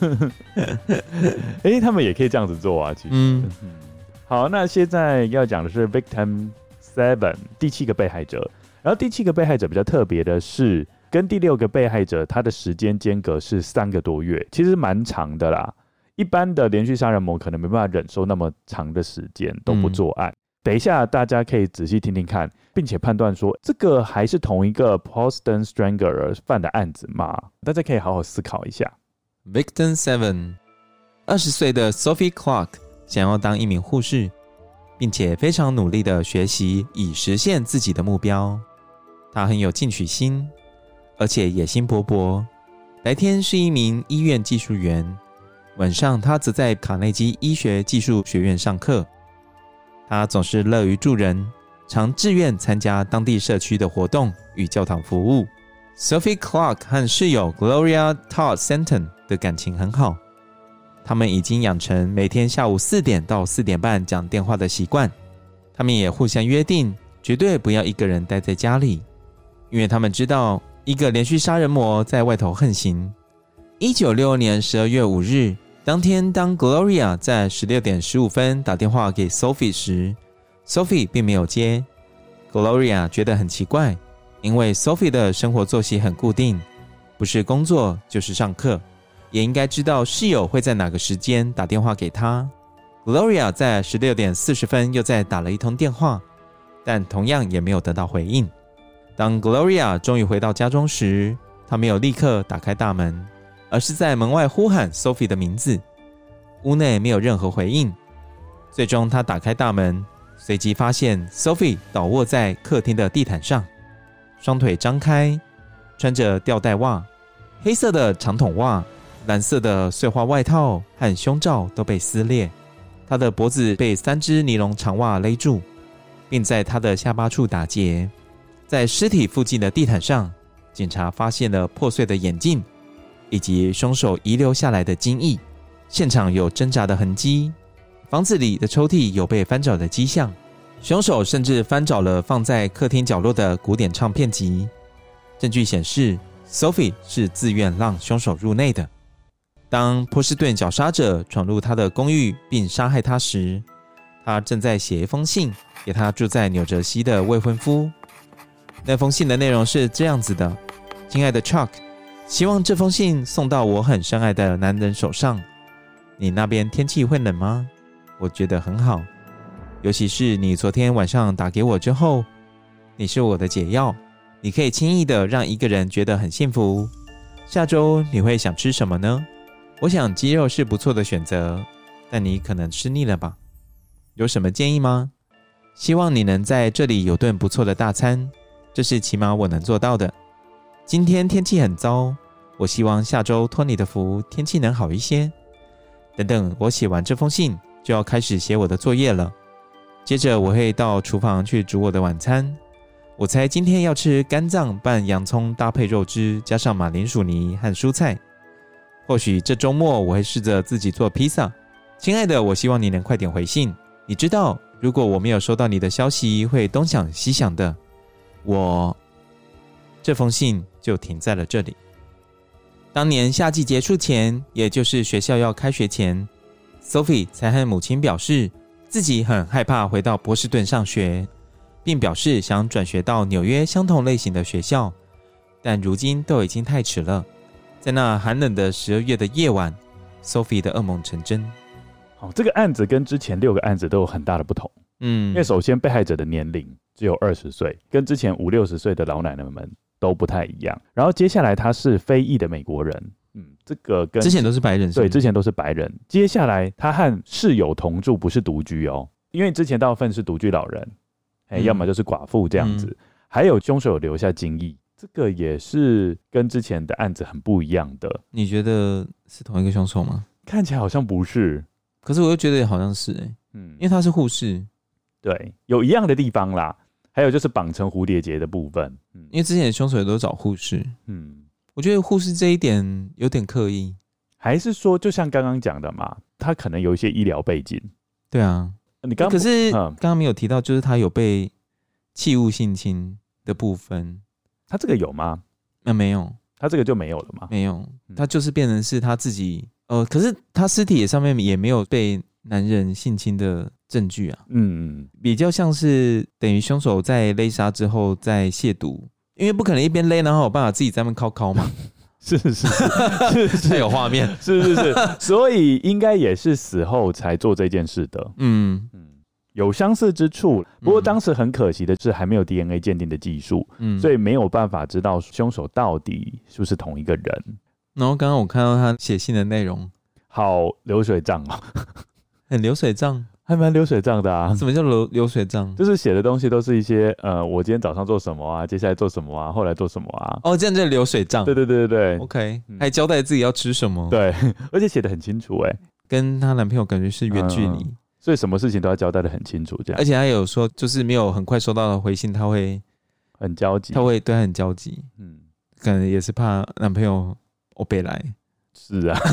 他们也可以这样子做啊，其实。好，那现在要讲的是 Victim 7， 第7个被害者。然后第7个被害者比较特别的是，跟第6个被害者他的时间间隔是3个多月，其实蛮长的啦。一般的连续杀人魔可能没办法忍受那么长的时间都不作案。 等一下大家可以仔细听听看，并且判断说这个还是同一个 Boston Strangler 犯的案子吗？大家可以好好思考一下。 Victim 7 20岁的 Sophie Clark 想要当一名护士，并且非常努力的学习以实现自己的目标。她很有进取心，而且野心勃勃。白天是一名医院技术员，晚上她则在卡内基医学技术学院上课。她总是乐于助人，常志愿参加当地社区的活动与教堂服务。Sophie Clark 和室友 Gloria Todd Stanton 的感情很好，他们已经养成每天下午4点到4点半讲电话的习惯。他们也互相约定，绝对不要一个人待在家里，因为他们知道一个连续杀人魔在外头横行。1962年12月5日，当天当 Gloria 在16点15分打电话给 Sophie 时， Sophie 并没有接。 Gloria 觉得很奇怪，因为 Sophie 的生活作息很固定，不是工作就是上课，也应该知道室友会在哪个时间打电话给她。 Gloria 在16点40分又再打了一通电话，但同样也没有得到回应。当 Gloria 终于回到家中时，她没有立刻打开大门，而是在门外呼喊 Sophie 的名字。屋内没有任何回应，最终她打开大门，随即发现 Sophie 倒卧在客厅的地毯上，双腿张开，穿着吊带袜，黑色的长筒袜，蓝色的碎花外套和胸罩都被撕裂，她的脖子被3只尼龙长袜勒住，并在她的下巴处打结。在尸体附近的地毯上，警察发现了破碎的眼镜以及凶手遗留下来的精液，现场有挣扎的痕迹，房子里的抽屉有被翻找的迹象，凶手甚至翻找了放在客厅角落的古典唱片集。证据显示 Sophie 是自愿让凶手入内的。当波士顿绞杀者闯入他的公寓并杀害他时，他正在写一封信给他住在纽泽西的未婚夫。那封信的内容是这样子的：亲爱的 Chuck， 希望这封信送到我很深爱的男人手上。你那边天气会冷吗？我觉得很好，尤其是你昨天晚上打给我之后，你是我的解药，你可以轻易的让一个人觉得很幸福。下周你会想吃什么呢？我想鸡肉是不错的选择，但你可能吃腻了吧？有什么建议吗？希望你能在这里有顿不错的大餐，这是起码我能做到的。今天天气很糟，我希望下周托你的福，天气能好一些。等等，我写完这封信就要开始写我的作业了。接着我会到厨房去煮我的晚餐。我猜今天要吃肝脏拌洋葱搭配肉汁，加上马铃薯泥和蔬菜。或许这周末我会试着自己做披萨。亲爱的，我希望你能快点回信。你知道，如果我没有收到你的消息，会东想西想的。这封信就停在了这里。当年夏季结束前，也就是学校要开学前， Sophie 才和母亲表示自己很害怕回到波士顿上学，并表示想转学到纽约相同类型的学校，但如今都已经太迟了。在那寒冷的12月的夜晚， Sophie 的噩梦成真。 这个案子跟之前6个案子都有很大的不同。因为首先被害者的年龄只有20岁，跟之前50-60岁的老奶奶们都不太一样。然后接下来他是非裔的美国人，这个跟之前都是白人， 对，之前都是白人。接下来他和室友同住，不是独居哦，因为之前大部分是独居老人，要么就是寡妇这样子。还有凶手有留下精液，这个也是跟之前的案子很不一样的。 你觉得是同一个凶手吗？ 看起来好像不是， 可是我又觉得好像是因为他是护士。 对，有一样的地方啦。还有就是绑成蝴蝶结的部分， 因为之前的凶手也都找护士。我觉得护士这一点有点刻意。 还是说就像刚刚讲的嘛，他可能有一些医疗背景。 对啊，可是刚刚没有提到，就是他有被器物性侵的部分。 他这个有吗？ 没有， 他这个就没有了吗？ 没有，他就是变成是他自己。可是他尸体上面也没有被男人性侵的证据啊。比较像是等于凶手在勒杀之后再亵渎，因为不可能一边勒然后有办法自己在那边敲嘛。 是太有画面。 是，所以应该也是死后才做这件事的。 有相似之处，不过当时很可惜的是还没有 DNA 鉴定的技术，所以没有办法知道凶手到底是不是同一个人。 然后刚刚我看到他写信的内容， 好流水账哦， 很流水账， 还蛮流水账的啊。 什么叫流水账？ 就是写的东西都是一些我今天早上做什么啊，接下来做什么啊，后来做什么啊。 哦，这样叫流水账。 对对对对对 ，OK，还交代自己要吃什么。 对，而且写的很清楚哎， 跟她男朋友感觉是远距离， 所以什么事情都要交代的很清楚，这样。 而且她有说，就是没有很快收到的回信，她会很焦急， 她会对她很焦急，可能也是怕男朋友欧北来。 是啊，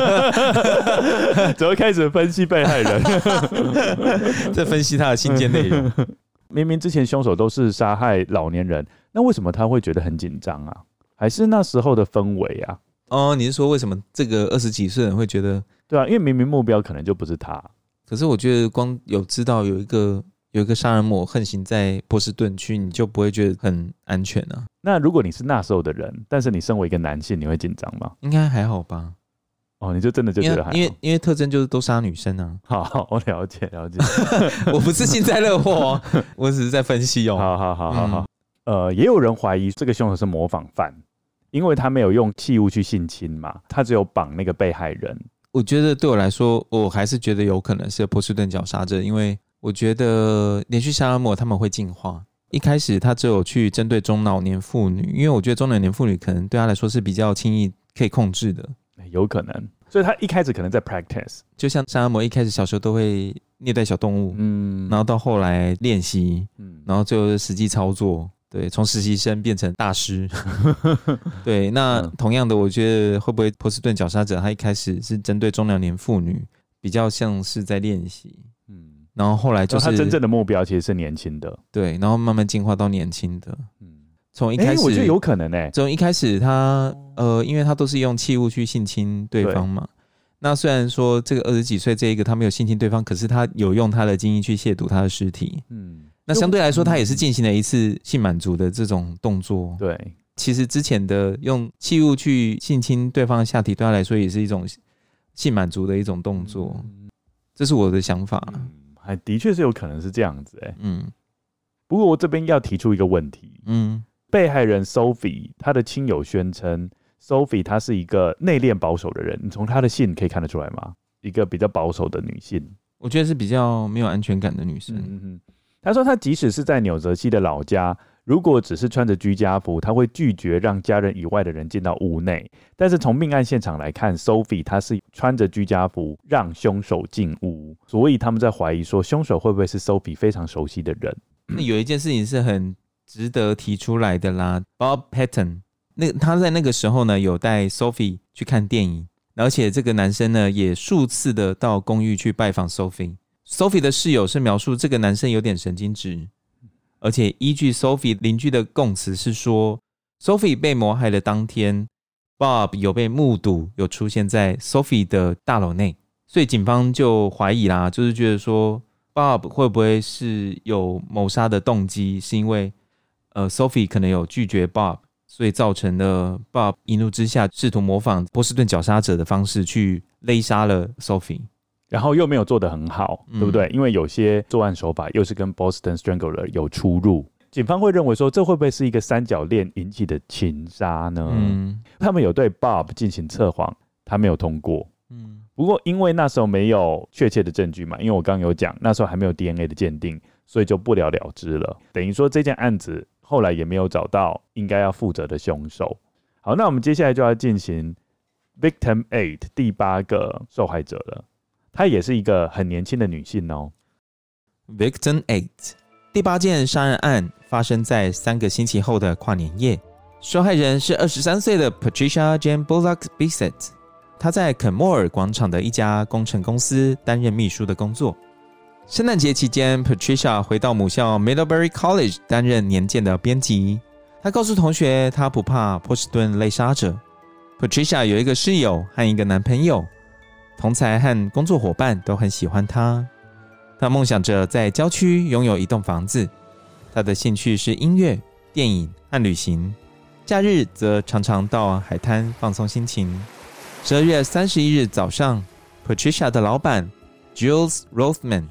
怎么开始分析被害人？ 在分析他的信件内容。 明明之前凶手都是杀害老年人，那为什么他会觉得很紧张啊？还是那时候的氛围啊？ 哦，你是说为什么这个20几岁的人会觉得？ 对啊，因为明明目标可能就不是他。 可是我觉得光有知道有一个杀人魔横行在波士顿区，你就不会觉得很安全啊。 那如果你是那时候的人，但是你身为一个男性，你会紧张吗？ 应该还好吧。 哦，你就真的就觉得还好， 因为特征就是都杀女生啊。 好，我了解。 我不是幸灾乐祸，我只是在分析哦。 好。也有人怀疑这个凶手是模仿犯，因为他没有用器物去性侵嘛，他只有绑那个被害人。 我觉得对我来说，我还是觉得有可能是波士顿绞杀者，因为我觉得连续杀人魔他们会进化。一开始他只有去针对中老年妇女，因为我觉得中老年妇女可能对他来说是比较轻易可以控制的， 有可能。所以他一开始可能在 practice， 就像杀人魔一开始小时候都会虐待小动物，然后到后来练习，然后最后实际操作，对，从实习生变成大师。对，那同样的，我觉得会不会波士顿绞杀者他一开始是针对中老年妇女，比较像是在练习，然后后来就是他真正的目标其实是年轻的， 对，然后慢慢进化到年轻的。从一开始， 我觉得有可能从一开始他因为他都是用器物去性侵对方嘛。那虽然说这个20几岁这一个他没有性侵对方，可是他有用他的精液去亵渎他的尸体。那相对来说，他也是进行了一次性满足的这种动作。 对， 其实之前的用器物去性侵对方的下体，对他来说也是一种性满足的一种动作。这是我的想法。 还的确是有可能是这样子不过我这边要提出一个问题。被害人 Sophie 她的亲友宣称 Sophie 她是一个内敛保守的人，你从她的信可以看得出来吗？一个比较保守的女性， 我觉得是比较没有安全感的女生。 她说她即使是在纽泽西的老家，如果只是穿着居家服，她会拒绝让家人以外的人进到屋内。但是从命案现场来看 Sophie 她是穿着居家服让凶手进屋，所以他们在怀疑说凶手会不会是 Sophie 非常熟悉的人。 那有一件事情是很值得提出来的啦 ，Bob Patton， 他在那个时候呢有带 Sophie 去看电影，而且这个男生呢也数次的到公寓去拜访 Sophie。Sophie 的室友是描述这个男生有点神经质，而且依据 Sophie 邻居的供词是说 ，Sophie 被谋害的当天 ，Bob 有被目睹有出现在 Sophie 的大楼内，所以警方就怀疑啦，就是觉得说 Bob 会不会是有谋杀的动机，是因为Sophie 可能有拒绝 Bob， 所以造成了 Bob 一怒之下试图模仿波士顿绞杀者的方式去勒杀了 Sophie。 然后又没有做得很好，对不对？因为有些作案手法又是跟 Boston Strangler 有出入，警方会认为说这会不会是一个三角恋引起的情杀呢？他们有对 Bob 进行测谎，他没有通过。不过因为那时候没有确切的证据嘛，因为我刚刚有讲那时候还没有 DNA 的鉴定，所以就不了了之了。等于说这件案子后来也没有找到应该要负责的凶手。好，那我们接下来就要进行 Victim 8第8个受害者了。她也是一个很年轻的女性哦。 Victim 8第8件杀人案发生在3个星期后的跨年夜，受害人是23岁的 Patricia Jane Bullock Bissett， 她在肯莫尔广场的一家工程公司担任秘书的工作。圣诞节期间 Patricia 回到母校 Middlebury College 担任年鉴的编辑。她告诉同学她不怕波士顿类杀者。Patricia 有一个室友和一个男朋友，同才和工作伙伴都很喜欢她。她梦想着在郊区拥有一栋房子。她的兴趣是音乐、电影和旅行，假日则常常到海滩放松心情。12月31日早上 Patricia 的老板 Jules Rothman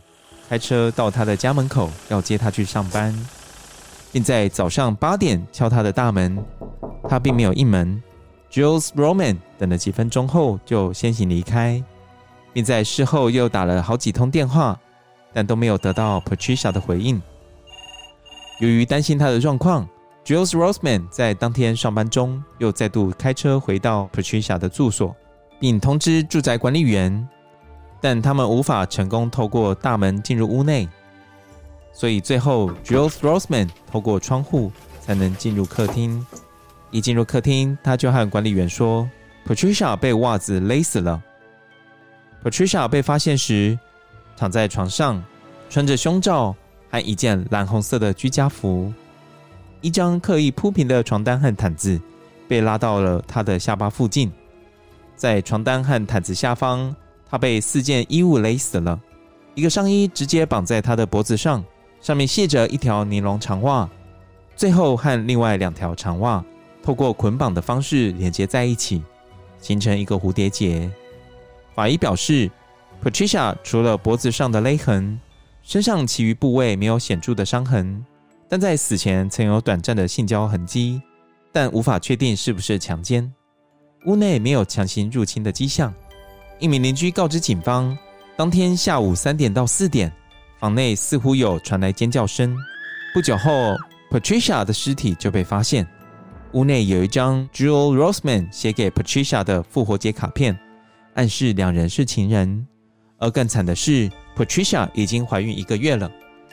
开车到他的家门口，要接他去上班，并在早上8点敲他的大门。他并没有应门。Jules Roman 等了几分钟后就先行离开，并在事后又打了好几通电话，但都没有得到 Patricia 的回应。由于担心他的状况， Jules Roseman 在当天上班中又再度开车回到 Patricia 的住所，并通知住宅管理员，但他们无法成功透过大门进入屋内，所以最后 Jules Roseman 透过窗户才能进入客厅。一进入客厅，他就和管理员说 Patricia 被袜子勒死了。 Patricia 被发现时躺在床上，穿着胸罩和一件蓝红色的居家服，一张刻意铺平的床单和毯子被拉到了他的下巴附近。在床单和毯子下方，他被4件衣物勒死了。一个上衣直接绑在他的脖子上，上面系着一条尼龙长袜，最后和另外2条长袜透过捆绑的方式连接在一起，形成一个蝴蝶结。法医表示 Patricia 除了脖子上的勒痕，身上其余部位没有显著的伤痕，但在死前曾有短暂的性交痕迹，但无法确定是不是强奸。屋内没有强行入侵的迹象。一名邻居告知警方，当天下午3点到4点，房内似乎有传来尖叫声。不久后 Patricia 的尸体就被发现。屋内有一张 Jules Roseman 写给 Patricia 的复活节卡片，暗示2人是情人。而更惨的是 Patricia 已经怀孕1个月了。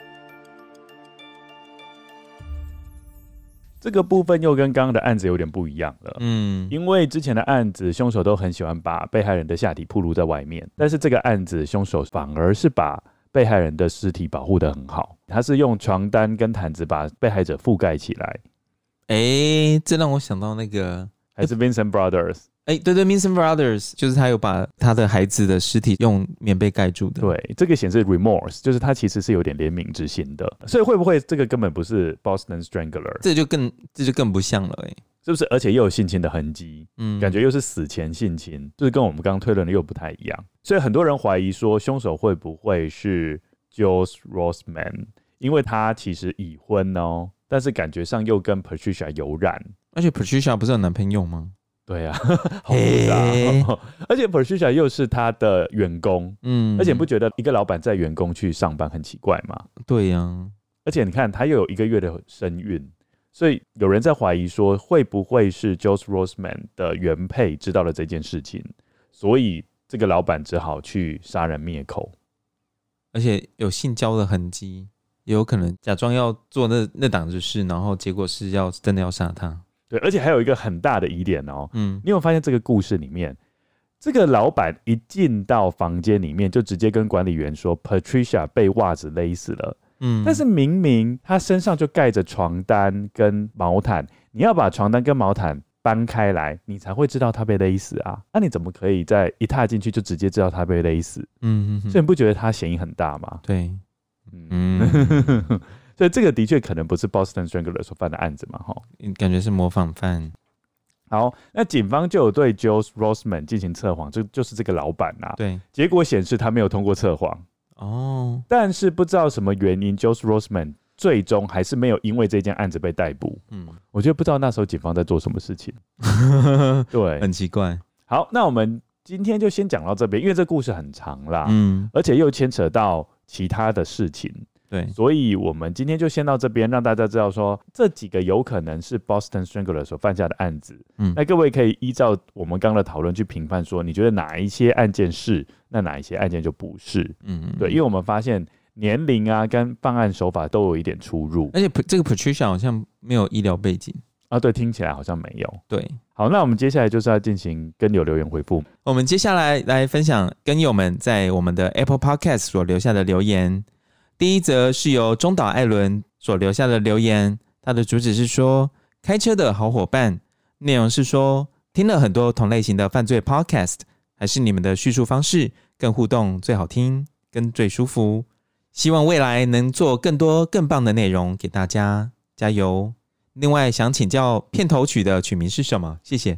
这个部分又跟刚刚的案子有点不一样了。因为之前的案子凶手都很喜欢把被害人的下体暴露在外面，但是这个案子凶手反而是把被害人的尸体保护得很好，他是用床单跟毯子把被害者覆盖起来。 这让我想到那个还是 Vincent Brothers。 对 Vincent Brothers 就是他有把他的孩子的尸体用棉被盖住的。 对，这个显示 remorse， 就是他其实是有点怜悯之心的。所以会不会这个根本不是 Boston Strangler？ 这就更不像了是不是？而且又有性侵的痕迹，感觉又是死前性侵，就是跟我们刚刚推论的又不太一样。所以很多人怀疑说，凶手会不会是 Jules Roseman？ 因为他其实已婚哦，但是感觉上又跟 Patricia 有染。 而且 Patricia 不是有男朋友吗？ 对啊，好复杂而且 Patricia 又是他的员工，而且不觉得一个老板载员工去上班很奇怪吗？ 对而且你看他又有1个月的身孕，所以有人在怀疑说，会不会是 Jules Roseman 的原配知道了这件事情，所以这个老板只好去杀人灭口， 而且有性交的痕迹，也有可能假装要做那档子事，然后结果是真的要杀他。 对，而且还有一个很大的疑点哦，你有没有发现这个故事里面，这个老板一进到房间里面就直接跟管理员说 Patricia 被袜子勒死了，但是明明他身上就盖着床单跟毛毯，你要把床单跟毛毯搬开来，你才会知道他被勒死啊，那你怎么可以在一踏进去就直接知道他被勒死？所以你不觉得他嫌疑很大吗？ 对， 所以这个的确可能不是 Boston Strangler 所犯的案子嘛， 感觉是模仿犯。 好，那警方就有对 Jules Roseman 进行测谎，就是这个老板啊。 对， 结果显示他没有通过测谎。但是不知道什么原因 ，Jules Roseman 最终还是没有因为这件案子被逮捕。我觉得不知道那时候警方在做什么事情。对， 很奇怪。 好，那我们今天就先讲到这边，因为这故事很长啦，而且又牵扯到其他的事情。 对， 所以我们今天就先到这边，让大家知道说这几个有可能是 Boston Strangler 所犯下的案子。那各位可以依照我们刚刚的讨论去评判说，你觉得哪一些案件是，那哪一些案件就不是。对，因为我们发现年龄啊跟犯案手法都有一点出入， 而且这个 Patricia 好像没有医疗背景啊，对，听起来好像没有。 对， 好，那我们接下来就是要进行跟友留言回复。 我们接下来分享跟友们在我们的 Apple Podcast 所留下的留言。第一则是由中岛艾伦所留下的留言，他的主旨是说开车的好伙伴，内容是说听了很多同类型的犯罪 podcast， 还是你们的叙述方式更互动最好听跟最舒服，希望未来能做更多更棒的内容给大家，加油。另外想请教片头曲的曲名是什么？谢谢。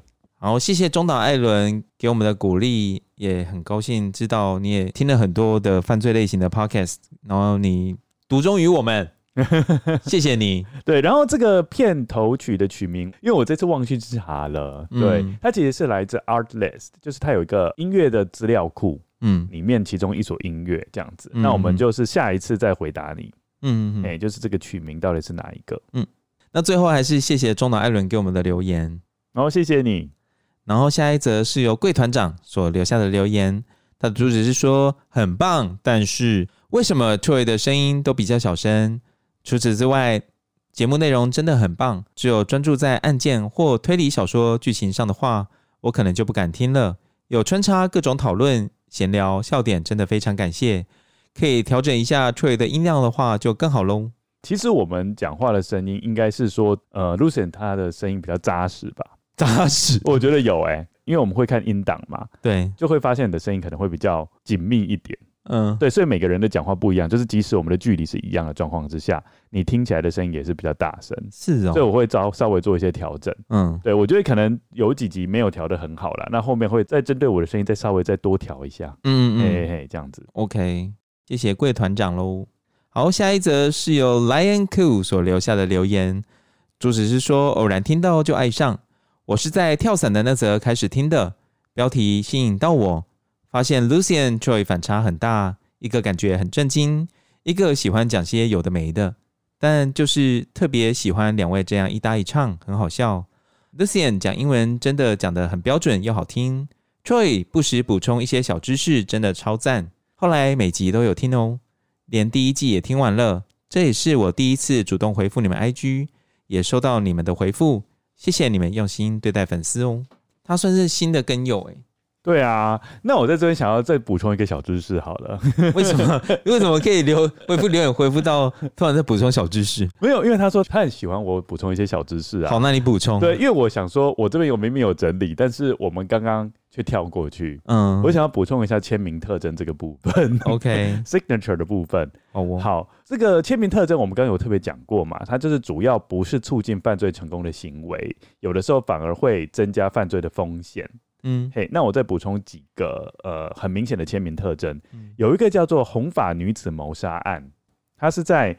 好，谢谢中岛艾伦给我们的鼓励，也很高兴知道你也听了很多的犯罪类型的 podcast， 然后你独钟于我们，谢谢你。 对，然后这个片头曲的曲名，因为我这次忘记查了，对，它其实是来自 Artlist， 就是它有一个音乐的资料库，里面其中一首音乐这样子。那我们就是下一次再回答你，就是这个曲名到底是哪一个？ 那最后还是谢谢中岛艾伦给我们的留言， 然后谢谢你。 然后下一则是由贵团长所留下的留言，他的主旨是说很棒，但是为什么 Troy 的声音都比较小声？除此之外，节目内容真的很棒，只有专注在案件或推理小说剧情上的话，我可能就不敢听了。有穿插各种讨论、闲聊、笑点，真的非常感谢。可以调整一下 Troy 的音量的话，就更好咯。 其实我们讲话的声音应该是说，Lucien 他的声音比较扎实吧？ 扎实， 我觉得有因为我们会看音档嘛， 对， 就会发现你的声音可能会比较紧密一点。对，所以每个人的讲话不一样，就是即使我们的距离是一样的状况之下，你听起来的声音也是比较大声。 是哦， 所以我会稍微做一些调整。对，我觉得可能有几集没有调得很好啦，那后面会再针对我的声音再稍微再多调一下。这样子。 OK， 谢谢贵团长咯。好，下一则是由 Lion Cool 所留下的留言，主旨是说偶然听到就爱上，我是在跳伞的那则开始听的，标题吸引到我，发现 Lucien Troy 反差很大，一个感觉很震惊，一个喜欢讲些有的没的，但就是特别喜欢两位这样一搭一唱，很好笑。Lucien 讲英文真的讲得很标准又好听， Troy 不时补充一些小知识，真的超赞。后来每集都有听哦，连第一季也听完了，这也是我第一次主动回复你们 IG， 也收到你们的回复，谢谢你们用心对待粉丝哦。他算是新的跟友对啊，那我在这边想要再补充一个小知识好了。 为什么可以回复留言回复到突然再补充小知识？ 没有，因为他说他很喜欢我补充一些小知识啊。 好，那你补充。 对，因为我想说我这边明明有整理，但是我们刚刚却跳过去。我想要补充一下签名特征这个部分。 OK， signature 的部分。好，这个签名特征我们刚刚有特别讲过嘛，它就是主要不是促进犯罪成功的行为，有的时候反而会增加犯罪的风险。那我再补充几个很明显的签名特征。有一个叫做红发女子谋杀案，它是在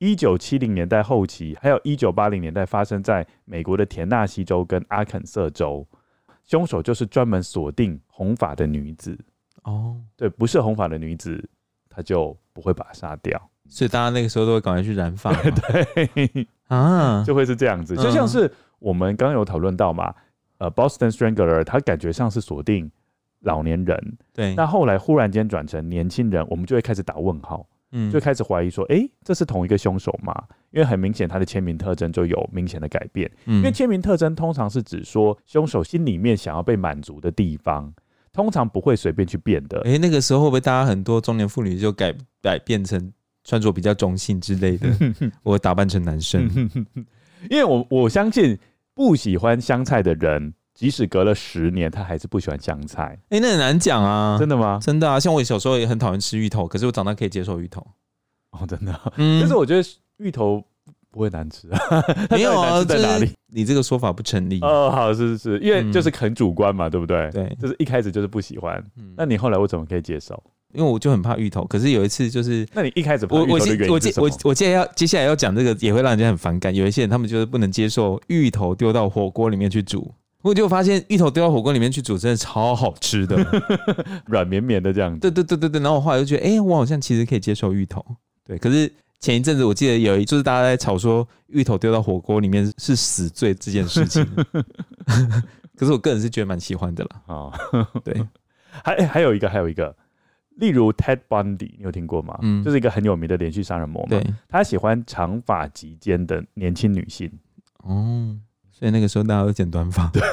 1970年代后期还有1980年代发生在美国的田纳西州跟阿肯色州，凶手就是专门锁定红发的女子。对，不是红发的女子他就不会把她杀掉， 所以大家那个时候都会赶快去染发。 对啊，就会是这样子。就像是我们刚刚有讨论到嘛，Boston Strangler 他感觉上是锁定老年人， 对， 那后来忽然间转成年轻人，我们就会开始打问号，就开始怀疑说，这是同一个凶手吗？因为很明显他的签名特征就有明显的改变。因为签名特征通常是指说凶手心里面想要被满足的地方，通常不会随便去变的。 那个时候会不会大家很多中年妇女就改变成穿着比较中性之类的，我打扮成男生？ 因为我相信不喜欢香菜的人，即使隔了10年，他还是不喜欢香菜。 那很难讲啊。 真的吗？ 真的啊，像我小时候也很讨厌吃芋头，可是我长大可以接受芋头。 真的但是我觉得芋头不会难吃啊。 没有啊， 在哪里？ 你这个说法不成立。 好，是，因为就是很主观嘛，对不对？ 对， 就是一开始就是不喜欢。那你后来为什么可以接受？ 因为我就很怕芋头，可是有一次就是， 那你一开始怕芋头的原因是什么？ 我接下来要讲这个也会让人家很反感。有一些人他们就是不能接受芋头丢到火锅里面去煮，我就发现芋头丢到火锅里面去煮真的超好吃的， 软绵绵的这样子。 对，然后我后来就觉得，我好像其实可以接受芋头。对，可是前一阵子我记得就是大家在吵说芋头丢到火锅里面是死罪这件事情，可是我个人是觉得蛮喜欢的啦。对， 还有一个。例如 Ted Bundy 你有听过吗？就是一个很有名的连续杀人魔嘛。他喜欢长发及肩的年轻女性。 所以那个时候大家都剪短发。对。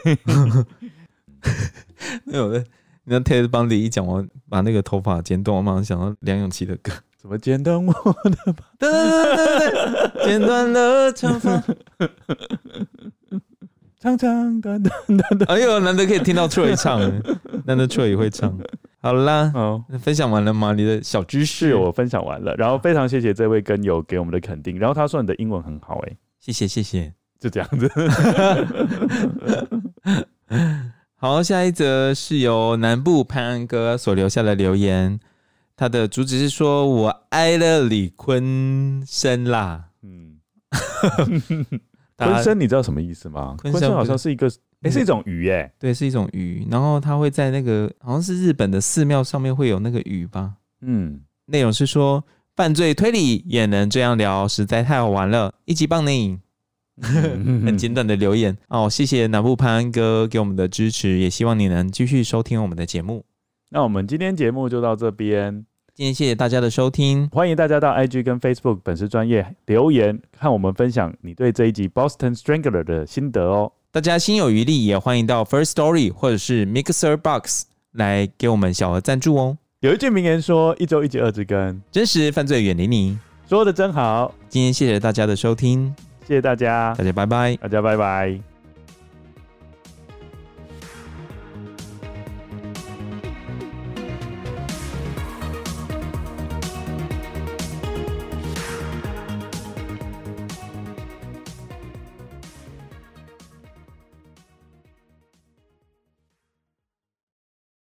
那 Ted Bundy 一讲完把那个头发剪短，我马上想到梁咏琪的歌， 怎么剪断我的发？ 对，剪断了长发。 长长短短的。 哎呦，难得可以听到 Troy 唱，难得 Troy 也会唱。好啦，分享完了吗？你的小知识我分享完了，然后非常谢谢这位跟友给我们的肯定，然后他说你的英文很好， 谢谢， 就这样子。 好，下一则是由南部潘安哥所留下的留言，他的主旨是说我爱了李坤生啦。 坤生你知道什么意思吗？坤生好像是一个是一种鱼耶。 对，是一种鱼，然后它会在那个好像是日本的寺庙上面会有那个鱼吧。内容是说犯罪推理也能这样聊，实在太好玩了，一级棒呢。很简短的留言哦，谢谢南部潘安哥给我们的支持，也希望你能继续收听我们的节目。 那我们今天节目就到这边， 今天谢谢大家的收听， 欢迎大家到 IG 跟 Facebook 本是专页留言，和我们分享你对这一集 Boston Strangler 的心得哦。 大家心有余力也欢迎到 First Story 或者是 Mixer Box 来给我们小额赞助哦。 有一句名言说一周一集2之根， 真实犯罪远离你， 说的真好。 今天谢谢大家的收听， 谢谢大家， 大家拜拜， 大家拜拜。